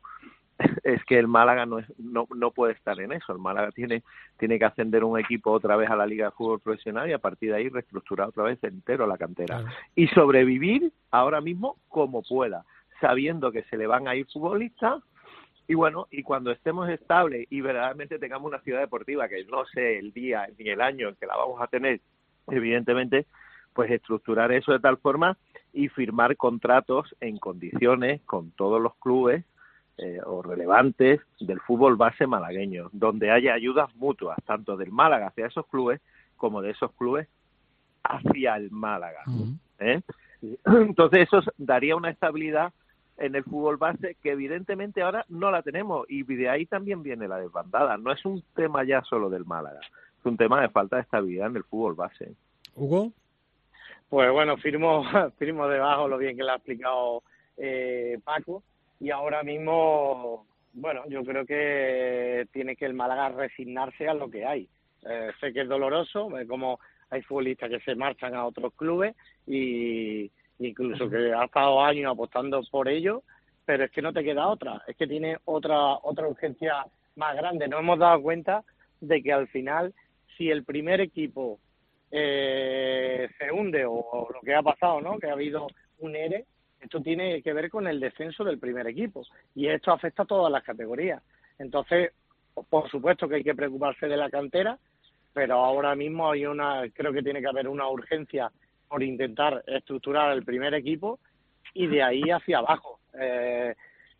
es que el Málaga no es, no, no puede estar en eso. El Málaga tiene tiene que ascender un equipo otra vez a la Liga de Fútbol Profesional y a partir de ahí reestructurar otra vez entero la cantera. Claro. Y sobrevivir ahora mismo como pueda, sabiendo que se le van a ir futbolistas. Y bueno, y cuando estemos estables y verdaderamente tengamos una ciudad deportiva, que no sé el día ni el año en que la vamos a tener, evidentemente, pues estructurar eso de tal forma y firmar contratos en condiciones con todos los clubes eh, o relevantes del fútbol base malagueño, donde haya ayudas mutuas, tanto del Málaga hacia esos clubes como de esos clubes hacia el Málaga. ¿eh? Entonces eso daría una estabilidad en el fútbol base que evidentemente ahora no la tenemos, y de ahí también viene la desbandada. No es un tema ya solo del Málaga, es un tema de falta de estabilidad en el fútbol base. ¿Hugo? Pues bueno, firmo, firmo debajo lo bien que le ha explicado eh, Paco, y ahora mismo, bueno, yo creo que tiene que el Málaga resignarse a lo que hay. Eh, sé que es doloroso, eh, como hay futbolistas que se marchan a otros clubes y incluso que ha estado años apostando por ello, pero es que no te queda otra, es que tiene otra otra urgencia más grande. Nos hemos dado cuenta de que al final, si el primer equipo eh, se hunde o, o lo que ha pasado, ¿no? Que ha habido un E R E, esto tiene que ver con el descenso del primer equipo y esto afecta a todas las categorías. Entonces, por supuesto que hay que preocuparse de la cantera, pero ahora mismo hay una, creo que tiene que haber una urgencia por intentar estructurar el primer equipo y de ahí hacia abajo. Eh,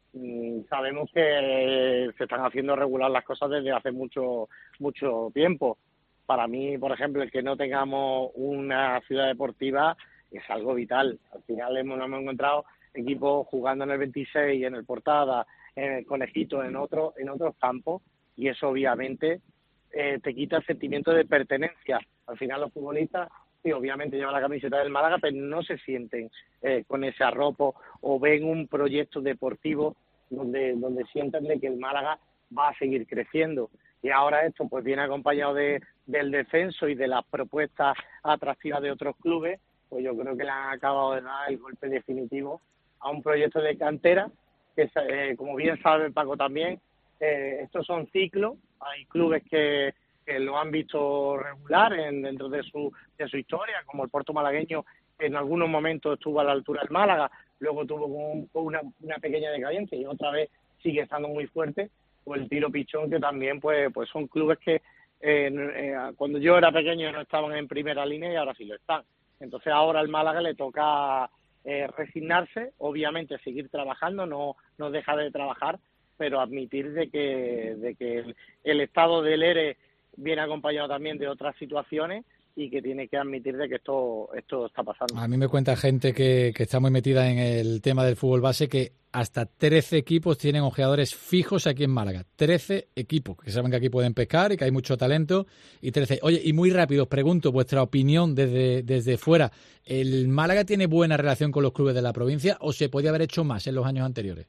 sabemos que se están haciendo regular las cosas desde hace mucho mucho tiempo. Para mí, por ejemplo, el que no tengamos una ciudad deportiva es algo vital. Al final hemos, hemos encontrado equipos jugando en el veintiséis, en el Portada, en el Conejito, en otros en otros campos, y eso obviamente eh, te quita el sentimiento de pertenencia. Al final los futbolistas sí, obviamente llevan la camiseta del Málaga, pero no se sienten eh, con ese arropo o ven un proyecto deportivo donde donde sientan de que el Málaga va a seguir creciendo. Y ahora esto pues viene acompañado de del descenso y de las propuestas atractivas de otros clubes, pues yo creo que le han acabado de dar el golpe definitivo a un proyecto de cantera que, eh, como bien sabe Paco también, eh, estos son ciclos. Hay clubes que que lo han visto regular en, dentro de su de su historia, como el Porto malagueño, que en algunos momentos estuvo a la altura del Málaga, luego tuvo un, una, una pequeña decadencia y otra vez sigue estando muy fuerte, o el Tiro Pichón, que también pues pues son clubes que eh, eh, cuando yo era pequeño no estaban en primera línea y ahora sí lo están. Entonces ahora al Málaga le toca eh, resignarse, obviamente seguir trabajando, no no deja de trabajar, pero admitir de que de que el, el estado del E R E viene acompañado también de otras situaciones y que tiene que admitir de que esto esto está pasando. A mí me cuenta gente que, que está muy metida en el tema del fútbol base que hasta trece equipos tienen ojeadores fijos aquí en Málaga. trece equipos, que saben que aquí pueden pescar y que hay mucho talento. Y trece. Oye, y muy rápido, os pregunto vuestra opinión desde, desde fuera. ¿El Málaga tiene buena relación con los clubes de la provincia o se podía haber hecho más en los años anteriores?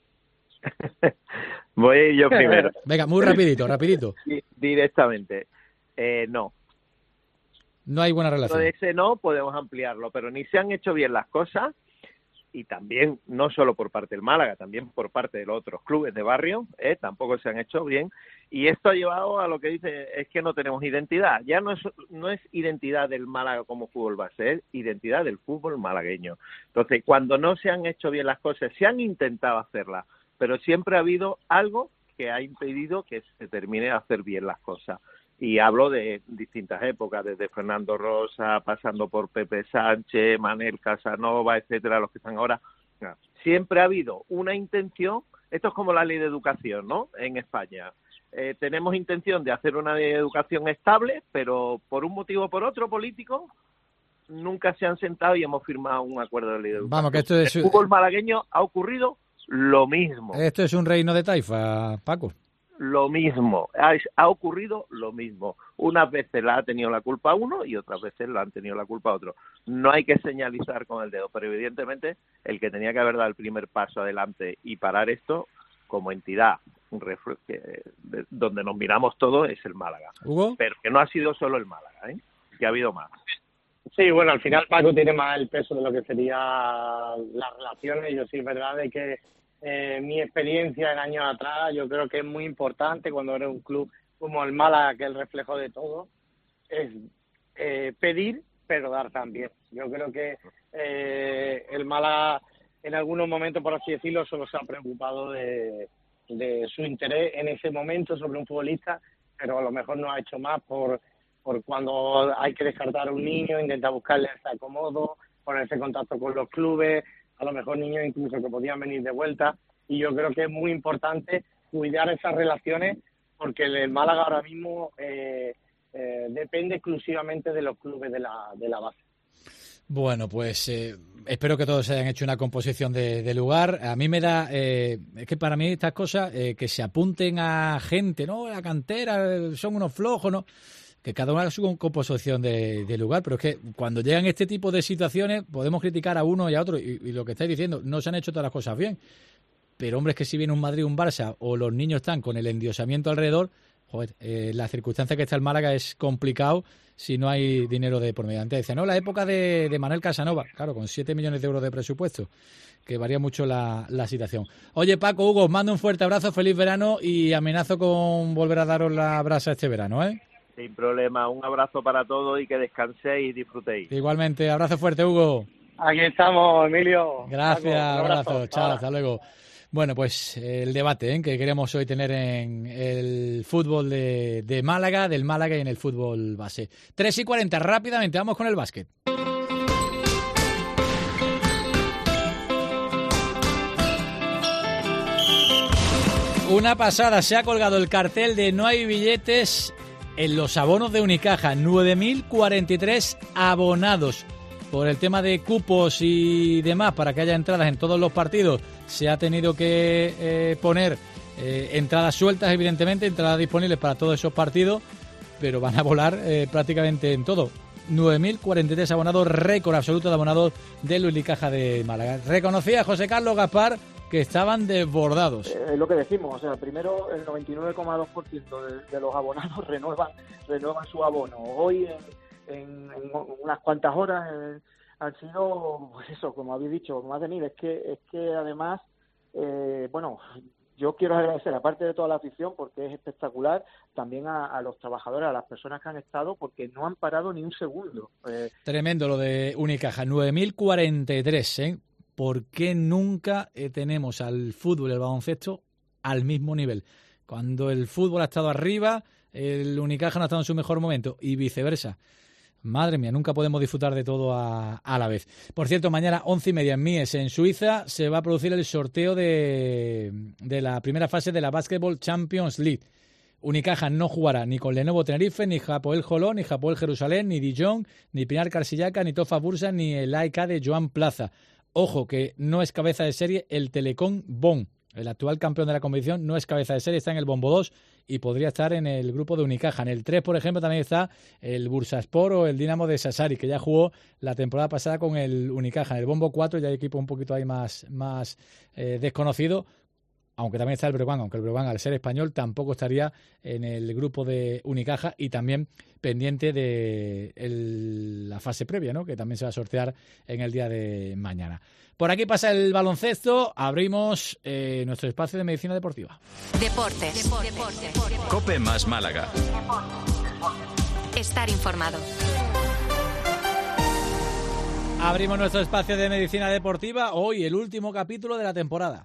Voy yo primero. Venga, muy rapidito, rapidito. Directamente. Eh, no. No hay buena relación. De ese no podemos ampliarlo, pero ni se han hecho bien las cosas, y también no solo por parte del Málaga, también por parte de los otros clubes de barrio, eh, tampoco se han hecho bien, y esto ha llevado a lo que dice, es que no tenemos identidad. Ya no es no es identidad del Málaga como fútbol base, es identidad del fútbol malagueño. Entonces, cuando no se han hecho bien las cosas, se han intentado hacerlas, pero siempre ha habido algo que ha impedido que se termine de hacer bien las cosas. Y hablo de distintas épocas, desde Fernando Rosa, pasando por Pepe Sánchez, Manel Casanova, etcétera, los que están ahora. Siempre ha habido una intención, esto es como la ley de educación, ¿no?, en España. Eh, tenemos intención de hacer una ley de educación estable, pero por un motivo o por otro político, nunca se han sentado y hemos firmado un acuerdo de ley de educación. Vamos, que esto es... El fútbol malagueño ha ocurrido lo mismo. Esto es un reino de taifa, Paco. Lo mismo, ha, ha ocurrido lo mismo. Unas veces la ha tenido la culpa uno y otras veces la han tenido la culpa otro. No hay que señalizar con el dedo, pero evidentemente el que tenía que haber dado el primer paso adelante y parar esto como entidad donde nos miramos todos es el Málaga. ¿Hugo? Pero que no ha sido solo el Málaga, ¿eh? Que ha habido más. Sí, bueno, al final Paco tiene más el peso de lo que sería las relaciones. Yo sí es verdad de que Eh, mi experiencia en años atrás, yo creo que es muy importante cuando eres un club como el Málaga, que es el reflejo de todo, es eh, pedir, pero dar también. Yo creo que eh, el Málaga, en algunos momentos, por así decirlo, solo se ha preocupado de, de su interés en ese momento sobre un futbolista, pero a lo mejor no ha hecho más por, por cuando hay que descartar a un niño, intentar buscarle ese acomodo, ponerse en contacto con los clubes, a lo mejor niños incluso que podían venir de vuelta, y yo creo que es muy importante cuidar esas relaciones porque el Málaga ahora mismo eh, eh, depende exclusivamente de los clubes de la, de la base. Bueno, pues eh, espero que todos hayan hecho una composición de, de lugar. A mí me da, eh, es que para mí estas cosas, eh, que se apunten a gente, ¿no? La cantera, son unos flojos, ¿no? Que cada uno haga su composición de, de lugar, pero es que cuando llegan este tipo de situaciones podemos criticar a uno y a otro, y, y lo que estáis diciendo, no se han hecho todas las cosas bien. Pero hombre, es que si viene un Madrid, un Barça, o los niños están con el endiosamiento alrededor, joder, eh, la circunstancia que está el Málaga es complicado si no hay dinero de por medio. Antes decía, no, la época de, de Manuel Casanova, claro, con siete millones de euros de presupuesto, que varía mucho la, la situación. Oye, Paco, Hugo, os mando un fuerte abrazo, feliz verano y amenazo con volver a daros la brasa este verano, ¿eh? Sin problema, un abrazo para todos y que descanséis y disfrutéis. Igualmente, abrazo fuerte, Hugo. Aquí estamos, Emilio. Gracias, Paco, un abrazo, abrazo. chao, Ahora. hasta luego. Bueno, pues el debate ¿eh? que queremos hoy tener en el fútbol de, de Málaga, del Málaga y en el fútbol base. tres y cuarenta, rápidamente, vamos con el básquet. Una pasada, se ha colgado el cartel de no hay billetes en los abonos de Unicaja, nueve mil cuarenta y tres abonados. Por el tema de cupos y demás, para que haya entradas en todos los partidos, se ha tenido que eh, poner eh, entradas sueltas, evidentemente, entradas disponibles para todos esos partidos, pero van a volar eh, prácticamente en todo. nueve mil cuarenta y tres abonados, récord absoluto de abonados del Unicaja de Málaga. Reconocía José Carlos Gaspar que estaban desbordados. Es eh, lo que decimos, o sea, primero el noventa y nueve coma dos por ciento de, de los abonados renuevan, renuevan su abono. Hoy en En, en unas cuantas horas eh, han sido, pues eso, como habéis dicho, más de mil. Es que, es que además, eh, bueno, yo quiero agradecer, aparte de toda la afición, porque es espectacular, también a, a los trabajadores, a las personas que han estado, porque no han parado ni un segundo. Eh, Tremendo lo de Unicaja, nueve mil cuarenta y tres, ¿eh? ¿Por qué nunca eh, tenemos al fútbol y el baloncesto al mismo nivel? Cuando el fútbol ha estado arriba, el Unicaja no ha estado en su mejor momento, y viceversa. Madre mía, nunca podemos disfrutar de todo a, a la vez. Por cierto, mañana once y media en Mies, en Suiza, se va a producir el sorteo de, de la primera fase de la Basketball Champions League. Unicaja no jugará ni con Lenovo Tenerife, ni Hapoel Jolón, ni Hapoel Jerusalén, ni Dijon, ni Pinar Carsillaca, ni Tofa Bursa, ni el A E K de Joan Plaza. Ojo, que no es cabeza de serie el Telecom Bonn. El actual campeón de la competición no es cabeza de serie, está en el Bombo dos y podría estar en el grupo de Unicaja. En el tres, por ejemplo, también está el Bursaspor o el Dinamo de Sassari, que ya jugó la temporada pasada con el Unicaja. En el Bombo cuatro ya hay equipo un poquito ahí más, más eh, desconocido, aunque también está el Breogán, aunque el Breogán, al ser español, tampoco estaría en el grupo de Unicaja y también pendiente de el, la fase previa, ¿no? Que también se va a sortear en el día de mañana. Por aquí pasa el baloncesto, abrimos eh, nuestro espacio de medicina deportiva. Deportes. Deportes. Cope más Málaga. Estar informado. Abrimos nuestro espacio de medicina deportiva, hoy el último capítulo de la temporada.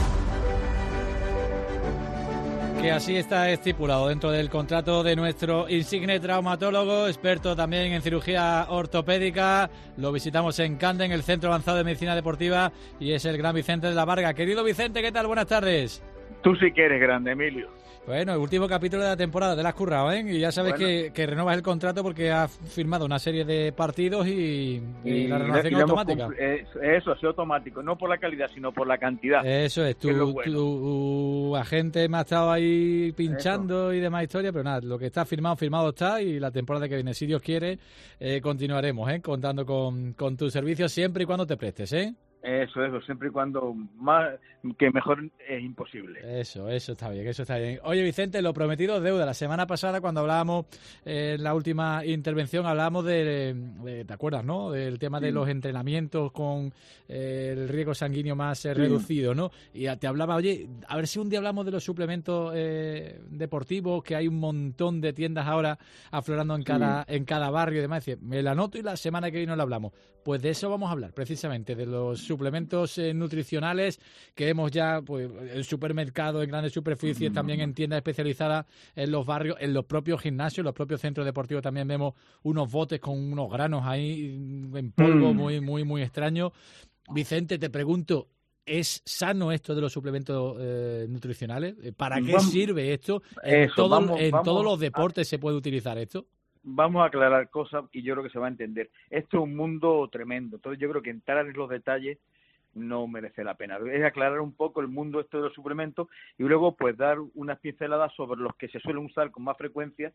Que así está estipulado dentro del contrato de nuestro insigne traumatólogo, experto también en cirugía ortopédica. Lo visitamos en Canden, el Centro Avanzado de Medicina Deportiva, y es el gran Vicente de la Varga. Querido Vicente, ¿qué tal? Buenas tardes. Tú sí que eres grande, Emilio. Bueno, el último capítulo de la temporada, te la has currado, ¿eh? Y ya sabes Bueno. que, que renovas el contrato porque has firmado una serie de partidos y, y, Y, la renovación y es hemos automática. cumpl- es- Eso, es automático, no por la calidad, sino por la cantidad. Eso es, tu, que es lo bueno. tu agente me ha estado ahí pinchando y demás historias, pero nada, lo que está firmado, firmado está, y la temporada que viene, si Dios quiere, eh, continuaremos ¿eh? contando con, con tus servicios siempre y cuando te prestes, ¿eh? Eso, eso, siempre y cuando más que mejor es imposible. Eso, eso está bien, eso está bien. Oye, Vicente, lo prometido es deuda. La semana pasada, cuando hablábamos eh, en la última intervención, hablábamos de, de, ¿te acuerdas, no? Del tema de Sí. los entrenamientos con eh, el riesgo sanguíneo más eh, Sí. reducido, ¿no? Y te hablaba, oye, a ver si un día hablamos de los suplementos eh, deportivos, que hay un montón de tiendas ahora aflorando en Sí. cada en cada barrio y demás. Decía, me la anoto y la semana que viene lo hablamos. Pues de eso vamos a hablar, precisamente, de los suplementos eh, nutricionales que vemos ya pues, en supermercados, en grandes superficies, Mm. también en tiendas especializadas en los barrios, en los propios gimnasios, los propios centros deportivos también vemos unos botes con unos granos ahí en polvo Mm. muy, muy, muy extraño. Vicente, te pregunto, ¿es sano esto de los suplementos eh, nutricionales? ¿Para qué Vamos- sirve esto? ¿En, Eso, todo- vamos- en vamos todos los a- deportes se puede utilizar esto? vamos a aclarar cosas y yo creo que se va a entender. Esto es un mundo tremendo, entonces yo creo que entrar en los detalles no merece la pena. Es aclarar un poco el mundo este de los suplementos y luego pues dar unas pinceladas sobre los que se suelen usar con más frecuencia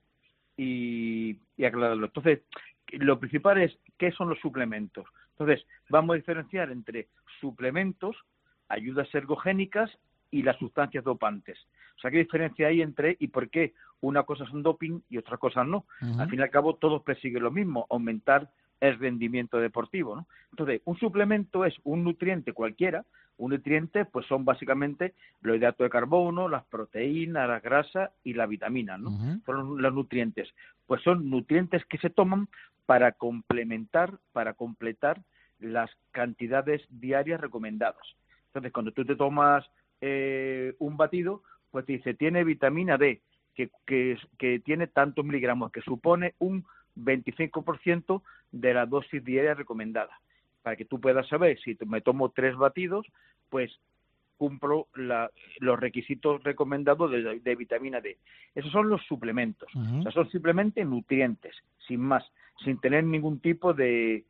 y, y aclararlo. Entonces, lo principal es qué son los suplementos. Entonces, vamos a diferenciar entre suplementos, ayudas ergogénicas y las sustancias dopantes. O sea, ¿qué diferencia hay entre y por qué una cosa es un doping y otras cosas no? Uh-huh. Al fin y al cabo, todos persiguen lo mismo, aumentar el rendimiento deportivo, ¿no? Entonces, un suplemento es un nutriente cualquiera. Un nutriente, pues son básicamente los hidratos de carbono, las proteínas, las grasas y la vitamina, ¿no? Uh-huh. Son los nutrientes. Pues son nutrientes que se toman para complementar, para completar las cantidades diarias recomendadas. Entonces, cuando tú te tomas eh, un batido, pues te dice, tiene vitamina D, que, que, que tiene tantos miligramos, que supone un veinticinco por ciento de la dosis diaria recomendada. Para que tú puedas saber, si me tomo tres batidos, pues cumplo la, los requisitos recomendados de, de vitamina D. Esos son los suplementos. Uh-huh. O sea, son simplemente nutrientes, sin más, sin tener ningún tipo de,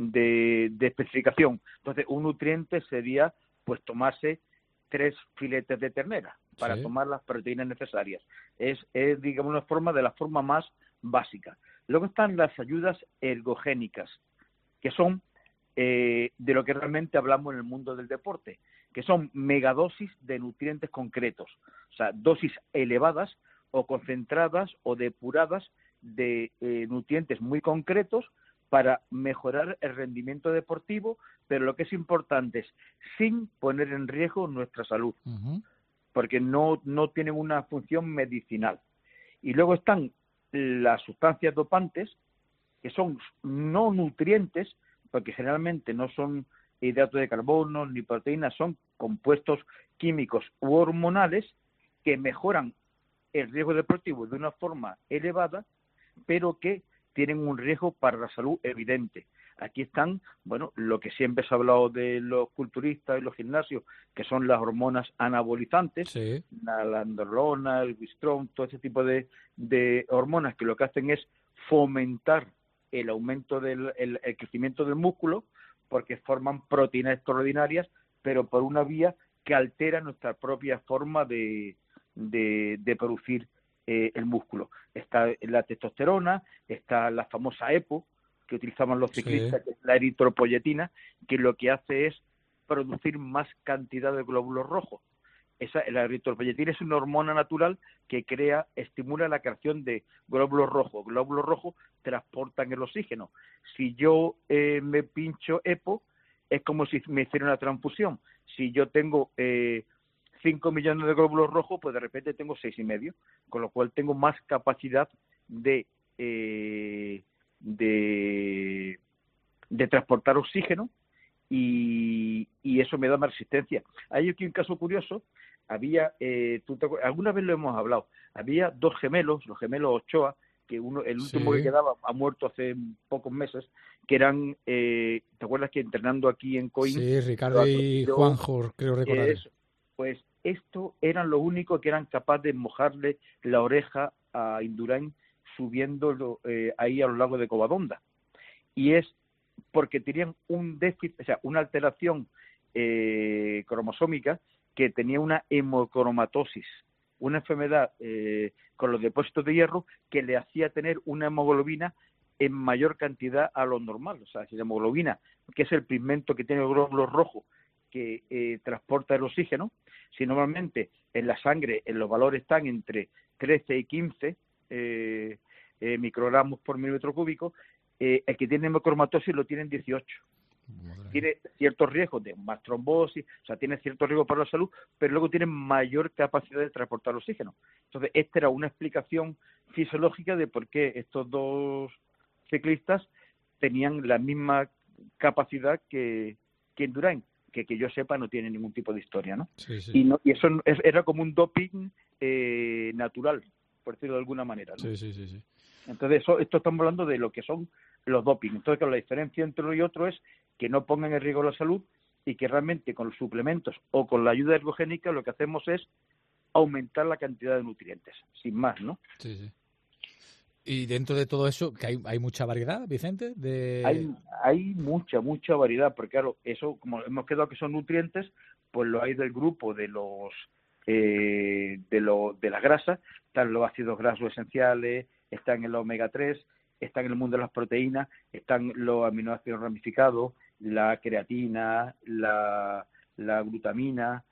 de, de especificación. Entonces, un nutriente sería, pues, tomarse tres filetes de ternera para sí. tomar las proteínas necesarias. Es, es, digamos, una forma de la forma más básica. Luego están las ayudas ergogénicas, que son eh, de lo que realmente hablamos en el mundo del deporte, que son megadosis de nutrientes concretos, o sea, dosis elevadas o concentradas o depuradas de eh, nutrientes muy concretos para mejorar el rendimiento deportivo, pero lo que es importante es sin poner en riesgo nuestra salud, uh-huh. porque no, no tienen una función medicinal. Y luego están las sustancias dopantes, que son no nutrientes, porque generalmente no son hidratos de carbono ni proteínas, son compuestos químicos u hormonales que mejoran el riesgo deportivo de una forma elevada, pero que tienen un riesgo para la salud evidente. Aquí están, bueno, lo que siempre se ha hablado de los culturistas y los gimnasios, que son las hormonas anabolizantes, sí. la androlona, el wistrón, todo ese tipo de, de hormonas que lo que hacen es fomentar el aumento del el, el crecimiento del músculo, porque forman proteínas extraordinarias, pero por una vía que altera nuestra propia forma de, de, de producir eh, el músculo. Está la testosterona, está la famosa EPO, que utilizaban los ciclistas, sí. que es la eritropoyetina, que lo que hace es producir más cantidad de glóbulos rojos. Esa, la eritropoyetina es una hormona natural que crea, estimula la creación de glóbulos rojos. Glóbulos rojos transportan el oxígeno. Si yo eh, me pincho EPO, es como si me hiciera una transfusión. Si yo tengo eh, cinco millones de glóbulos rojos, pues de repente tengo seis y medio, con lo cual tengo más capacidad de... Eh, de, de transportar oxígeno y, y eso me da más resistencia. Hay aquí un caso curioso, había, eh, ¿tú te acuerdas? Alguna vez lo hemos hablado, había dos gemelos, los gemelos Ochoa, que uno, el último sí. que quedaba ha muerto hace pocos meses, que eran, eh, ¿te acuerdas que entrenando aquí en Coín? Sí, Ricardo y yo, Juanjo, creo recordar. Eh, pues esto eran los únicos que eran capaces de mojarle la oreja a Indurain subiendo eh, ahí a lo largo de Covadonga. Y es porque tenían un déficit, o sea, una alteración eh, cromosómica que tenía una hemocromatosis, una enfermedad eh, con los depósitos de hierro que le hacía tener una hemoglobina en mayor cantidad a lo normal. O sea, si la hemoglobina, que es el pigmento que tiene el glóbulo rojo que eh, transporta el oxígeno, si normalmente en la sangre en los valores están entre trece y quince Eh, eh, microgramos por milímetro cúbico, eh, el que tiene hemocromatosis lo tiene en dieciocho. Madre. Tiene ciertos riesgos de más trombosis, o sea, tiene cierto riesgo para la salud, pero luego tiene mayor capacidad de transportar oxígeno. Entonces, esta era una explicación fisiológica de por qué estos dos ciclistas tenían la misma capacidad que, que Indurain, que que yo sepa no tiene ningún tipo de historia, ¿no? Sí, sí. Y, no, y eso es, era como un doping eh, natural, por decirlo de alguna manera, ¿no? Sí, sí, sí, sí. Entonces, eso, esto estamos hablando de lo que son los doping. Entonces, claro, la diferencia entre uno y otro es que no pongan en riesgo la salud y que realmente con los suplementos o con la ayuda ergogénica lo que hacemos es aumentar la cantidad de nutrientes, sin más, ¿no? Sí, sí. Y dentro de todo eso, que hay, hay mucha variedad, Vicente, de... Hay, hay mucha, mucha variedad, porque claro, eso, como hemos quedado que son nutrientes, pues lo hay del grupo de los eh, de lo, de las grasas, están los ácidos grasos esenciales, están el omega tres, están en el mundo de las proteínas, están los aminoácidos ramificados, la creatina, la, la glutamina,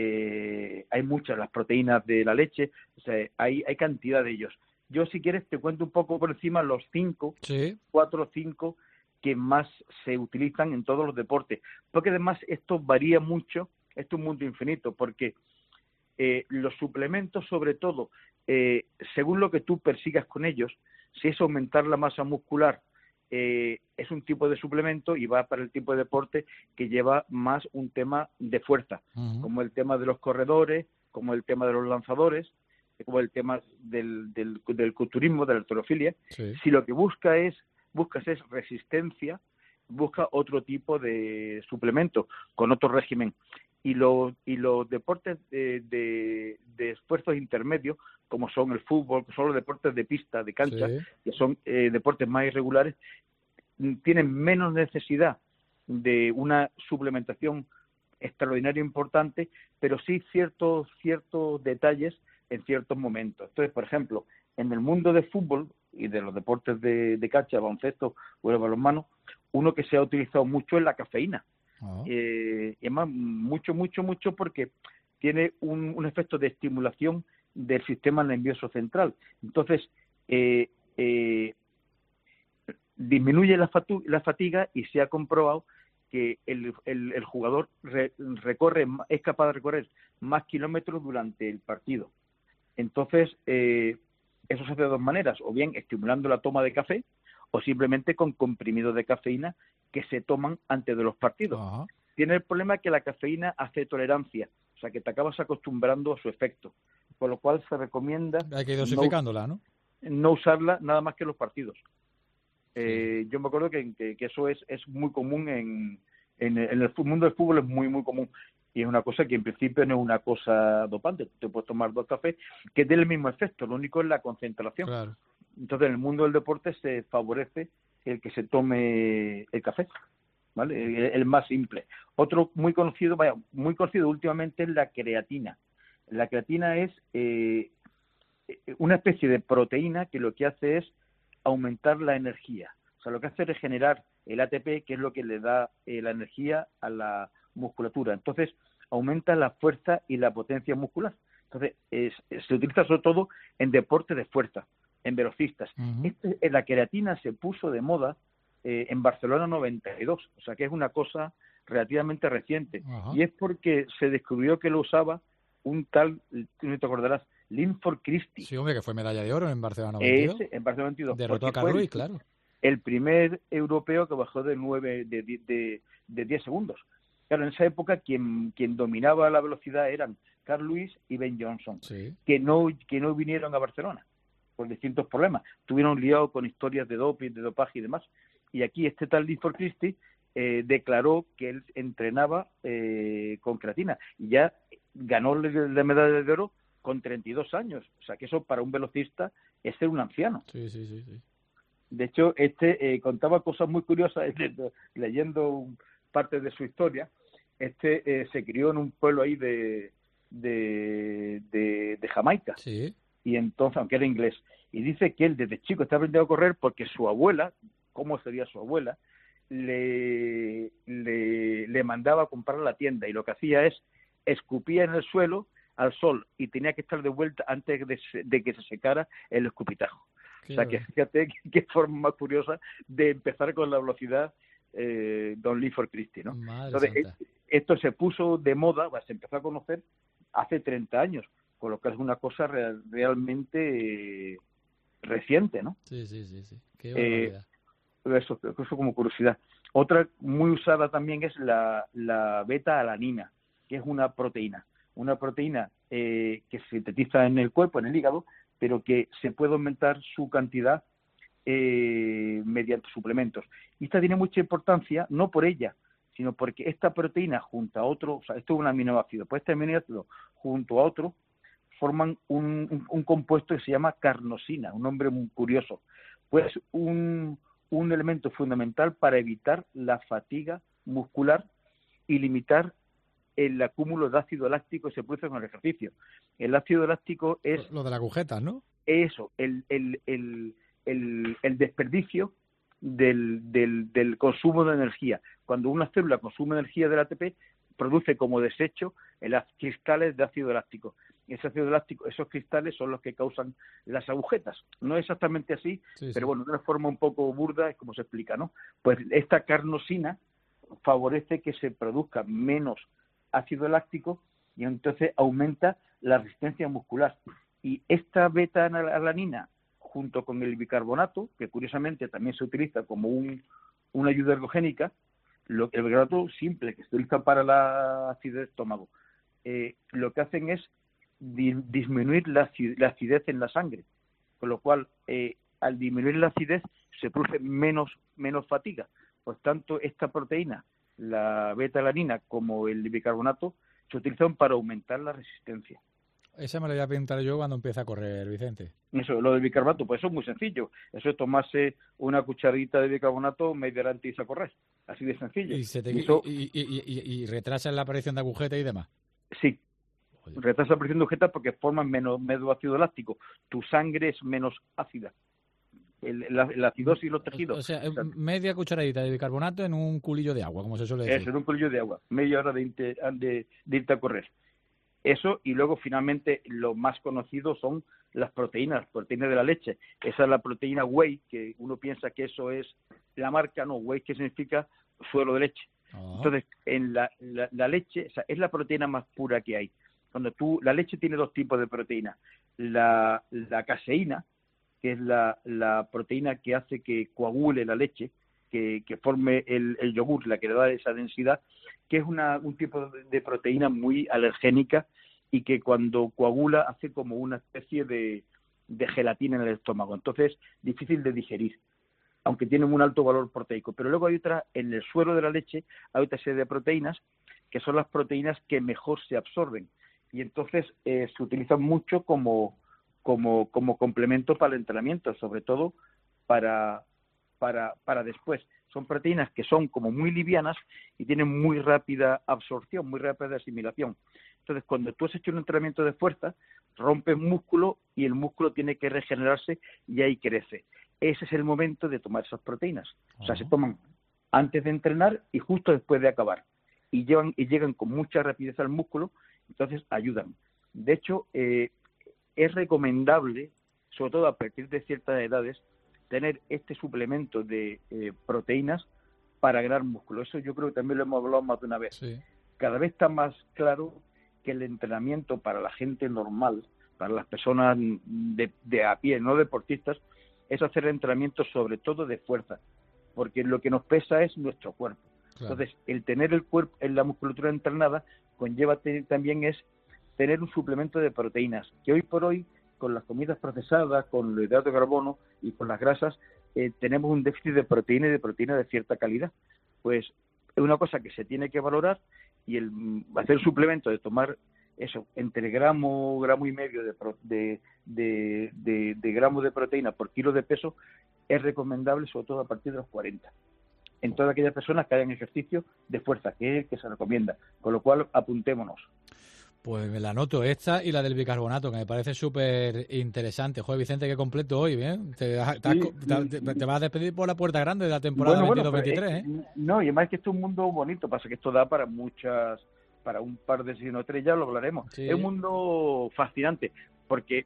eh, hay muchas, las proteínas de la leche, o sea, hay, hay cantidad de ellos. Yo, si quieres, te cuento un poco por encima los cinco, sí. cuatro o cinco que más se utilizan en todos los deportes. Porque además esto varía mucho, esto es un mundo infinito, porque eh, los suplementos, sobre todo, eh, según lo que tú persigas con ellos, si es aumentar la masa muscular, eh, es un tipo de suplemento y va para el tipo de deporte que lleva más un tema de fuerza, uh-huh. como el tema de los corredores, como el tema de los lanzadores, como el tema del, del, del culturismo, de la halterofilia. Sí. Si lo que busca es, buscas es resistencia, busca otro tipo de suplemento, con otro régimen. Y, lo, y los deportes de, de, de esfuerzos intermedios, como son el fútbol, que son los deportes de pista, de cancha, sí. que son eh, deportes más irregulares, tienen menos necesidad de una suplementación extraordinaria importante, pero sí ciertos, ciertos detalles en ciertos momentos. Entonces, por ejemplo, en el mundo del fútbol y de los deportes de, de cancha, baloncesto o el balonmano, uno que se ha utilizado mucho es la cafeína. Oh. Eh, y además, mucho, mucho, mucho porque tiene un, un efecto de estimulación del sistema nervioso central. Entonces, eh, eh, disminuye la, fatu- la fatiga y se ha comprobado que el, el, el jugador re- recorre, es capaz de recorrer más kilómetros durante el partido. Entonces, eh, eso se hace de dos maneras, o bien estimulando la toma de café, o simplemente con comprimidos de cafeína que se toman antes de los partidos. Uh-huh. Tiene el problema que la cafeína hace tolerancia, o sea que te acabas acostumbrando a su efecto, por lo cual se recomienda... Hay que ir dosificándola, ¿no? No usarla nada más que en los partidos. Eh, sí. Yo me acuerdo que, que, que eso es, es muy común en, en, en el mundo del fútbol, es muy, muy común. Y es una cosa que en principio no es una cosa dopante. Tú te puedes tomar dos cafés que tienen el mismo efecto, lo único es la concentración. Claro. Entonces, en el mundo del deporte se favorece el que se tome el café, ¿vale? El, el más simple. Otro muy conocido, vaya, muy conocido últimamente es la creatina. La creatina es eh, una especie de proteína que lo que hace es aumentar la energía. O sea, lo que hace es regenerar el A T P, que es lo que le da eh, la energía a la musculatura. Entonces, aumenta la fuerza y la potencia muscular. Entonces, es, se utiliza sobre todo en deporte de fuerza, en velocistas. Uh-huh. Este, la creatina se puso de moda eh, en Barcelona noventa y dos, o sea que es una cosa relativamente reciente. Uh-huh. Y es porque se descubrió que lo usaba un tal, tú no te acordarás, Linford Christie. Sí, hombre, que fue medalla de oro en Barcelona noventa y dos. Ese, en Barcelona noventa y dos. Derrotó a Carl Ruiz, claro. El primer europeo que bajó de nueve, de, de, de, de diez segundos. Claro, en esa época quien, quien dominaba la velocidad eran Carl Lewis y Ben Johnson, sí. que no que no vinieron a Barcelona por distintos problemas. Tuvieron liado con historias de doping, de dopaje y demás. Y aquí este tal Linford Christie eh, declaró que él entrenaba eh, con creatina. Y ya ganó la medalla de oro con treinta y dos años. O sea que eso para un velocista es ser un anciano. Sí, sí, sí. sí. De hecho, este eh, contaba cosas muy curiosas, leyendo parte de su historia. Este eh, se crió en un pueblo ahí de de, de, de Jamaica. Sí. Y entonces, aunque era inglés, y dice que él desde chico está aprendiendo a correr porque su abuela, ¿cómo sería su abuela?, le, le, le mandaba a comprar a la tienda, y lo que hacía es escupía en el suelo al sol y tenía que estar de vuelta antes de, de que se secara el escupitajo. Qué o sea, que fíjate qué forma más curiosa de empezar con la velocidad eh, Don Linford Christie, ¿no? Madre Entonces, santa. Esto se puso de moda, se empezó a conocer hace treinta años, con lo que es una cosa real, realmente eh, reciente, ¿no? Sí, sí, sí, sí. Qué barbaridad. Eh, eso, eso como curiosidad. Otra muy usada también es la, la beta-alanina, que es una proteína. Una proteína eh, que se sintetiza en el cuerpo, en el hígado, pero que se puede aumentar su cantidad eh, mediante suplementos. Y esta tiene mucha importancia, no por ella, sino porque esta proteína junto a otro, o sea, esto es un aminoácido, pues este aminoácido junto a otro forman un, un, un compuesto que se llama carnosina, un nombre muy curioso. Pues un, un elemento fundamental para evitar la fatiga muscular y limitar el acúmulo de ácido láctico que se produce con el ejercicio. El ácido láctico es... Lo de la agujeta, ¿no? Eso, el, el, el, el, el desperdicio del, del, del consumo de energía. Cuando una célula consume energía del A T P, produce como desecho las cristales de ácido láctico. Ese ácido láctico, esos cristales son los que causan las agujetas. No es exactamente así, sí, pero sí. bueno, de una forma un poco burda es como se explica, ¿no? Pues esta carnosina favorece que se produzca menos ácido láctico y entonces aumenta la resistencia muscular. Y esta beta-alanina, junto con el bicarbonato, que curiosamente también se utiliza como un, una ayuda ergogénica, lo, el bicarbonato simple que se utiliza para la acidez de estómago, eh, lo que hacen es di, disminuir la, la acidez en la sangre, con lo cual eh, al disminuir la acidez se produce menos, menos fatiga. Por tanto, esta proteína, la beta-alanina como el bicarbonato, se utilizan para aumentar la resistencia. Esa me la voy a preguntar yo cuando empiece a correr, Vicente. Eso, lo del bicarbonato, pues eso es muy sencillo. Eso es tomarse una cucharadita de bicarbonato media hora antes de correr. Así de sencillo. ¿Y, se te, y, eso, y, y, y, y, y retrasa la aparición de agujetas y demás? Sí. Oye. Retrasa la aparición de agujetas porque forman menos, menos ácido láctico. Tu sangre es menos ácida. El, la, la acidosis y los tejidos. O sea, o sea, media cucharadita de bicarbonato en un culillo de agua, como se suele decir. Eso, en un culillo de agua. Media hora de, irte, de, de irte a correr. Eso, y luego finalmente lo más conocido son las proteínas, las proteínas de la leche. Esa es la proteína whey, que uno piensa que eso es la marca, no, whey que significa suero de leche. Oh. Entonces, en la, la, la leche, o sea, es la proteína más pura que hay. Cuando tú, la leche tiene dos tipos de proteína. La, la caseína, que es la, la proteína que hace que coagule la leche, que, que forme el, el yogur, la que le da esa densidad, que es una, un tipo de proteína muy alergénica y que cuando coagula hace como una especie de, de gelatina en el estómago. Entonces, difícil de digerir, aunque tiene un alto valor proteico. Pero luego hay otra, en el suero de la leche, hay otra serie de proteínas que son las proteínas que mejor se absorben. Y entonces eh, se utilizan mucho como, como, como complemento para el entrenamiento, sobre todo para, para, para después. Son proteínas que son como muy livianas y tienen muy rápida absorción, muy rápida asimilación. Entonces, cuando tú has hecho un entrenamiento de fuerza, rompes músculo y el músculo tiene que regenerarse y ahí crece. Ese es el momento de tomar esas proteínas. Uh-huh. O sea, se toman antes de entrenar y justo después de acabar. Y, llevan, y llegan con mucha rapidez al músculo, entonces ayudan. De hecho, eh, es recomendable, sobre todo a partir de ciertas edades, tener este suplemento de eh, proteínas para ganar músculo. Eso yo creo que también lo hemos hablado más de una vez. Sí. Cada vez está más claro que el entrenamiento para la gente normal, para las personas de, de a pie, no deportistas, es hacer entrenamiento sobre todo de fuerza, porque lo que nos pesa es nuestro cuerpo. Claro. Entonces, el tener el cuerpo en la musculatura entrenada conlleva tener, también es tener un suplemento de proteínas, que hoy por hoy, con las comidas procesadas, con los hidratos de carbono y con las grasas, eh, tenemos un déficit de proteína y de proteína de cierta calidad. Pues es una cosa que se tiene que valorar y el hacer suplemento de tomar eso, entre gramo, gramo y medio de, de, de, de, de gramos de proteína por kilo de peso, es recomendable sobre todo a partir de los cuarenta. En todas aquellas personas que hagan ejercicio de fuerza, que es el que se recomienda. Con lo cual, apuntémonos. Pues me la anoto esta y la del bicarbonato, que me parece súper interesante. Joder, Vicente, qué completo hoy, ¿eh? Te, te, sí, te, te, te vas a despedir por la puerta grande de la temporada bueno, veintidós veintitrés, bueno, ¿eh? No, y además que esto es un mundo bonito, pasa que esto da para muchas, para un par de sino tres, ya lo hablaremos. Sí. Es un mundo fascinante, porque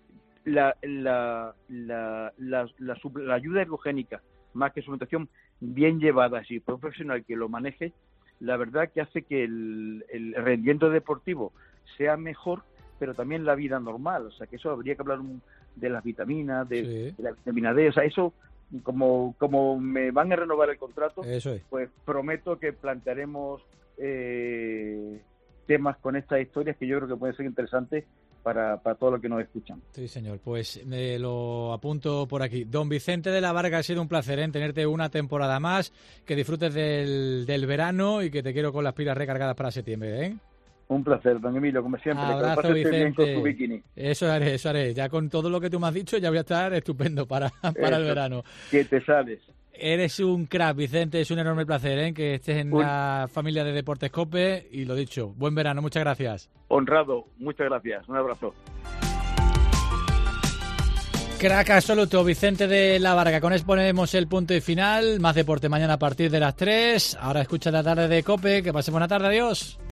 la, la, la, la, la, la, la ayuda ergogénica, más que suplementación, bien llevada, así, profesional que lo maneje, la verdad que hace que el, el rendimiento deportivo sea mejor, pero también la vida normal. O sea, que eso habría que hablar de las vitaminas, de, sí. de la vitamina D. O sea, eso, como, como me van a renovar el contrato, eso es. Pues prometo que plantearemos eh, temas con estas historias que yo creo que pueden ser interesantes para, para todos los que nos escuchan. Sí, señor. Pues me lo apunto por aquí. Don Vicente de la Varga, ha sido un placer en ¿eh? tenerte una temporada más, que disfrutes del, del verano y que te quiero con las pilas recargadas para septiembre, ¿eh? Un placer, don Emilio, como siempre. Abrazo, que lo pase bien con Vicente. su bikini. Eso haré, eso haré. Ya con todo lo que tú me has dicho, ya voy a estar estupendo para, para el Eso, verano. Que te sales. Eres un crack, Vicente. Es un enorme placer, ¿eh? Que estés en Un- la familia de Deportes COPE. Y lo dicho, buen verano. Muchas gracias. Honrado, muchas gracias. Un abrazo. Crack absoluto, Vicente de la Varga. Con eso ponemos el punto y final. Más deporte mañana a partir de las tres. Ahora escucha la tarde de COPE. Que pase buena tarde. Adiós.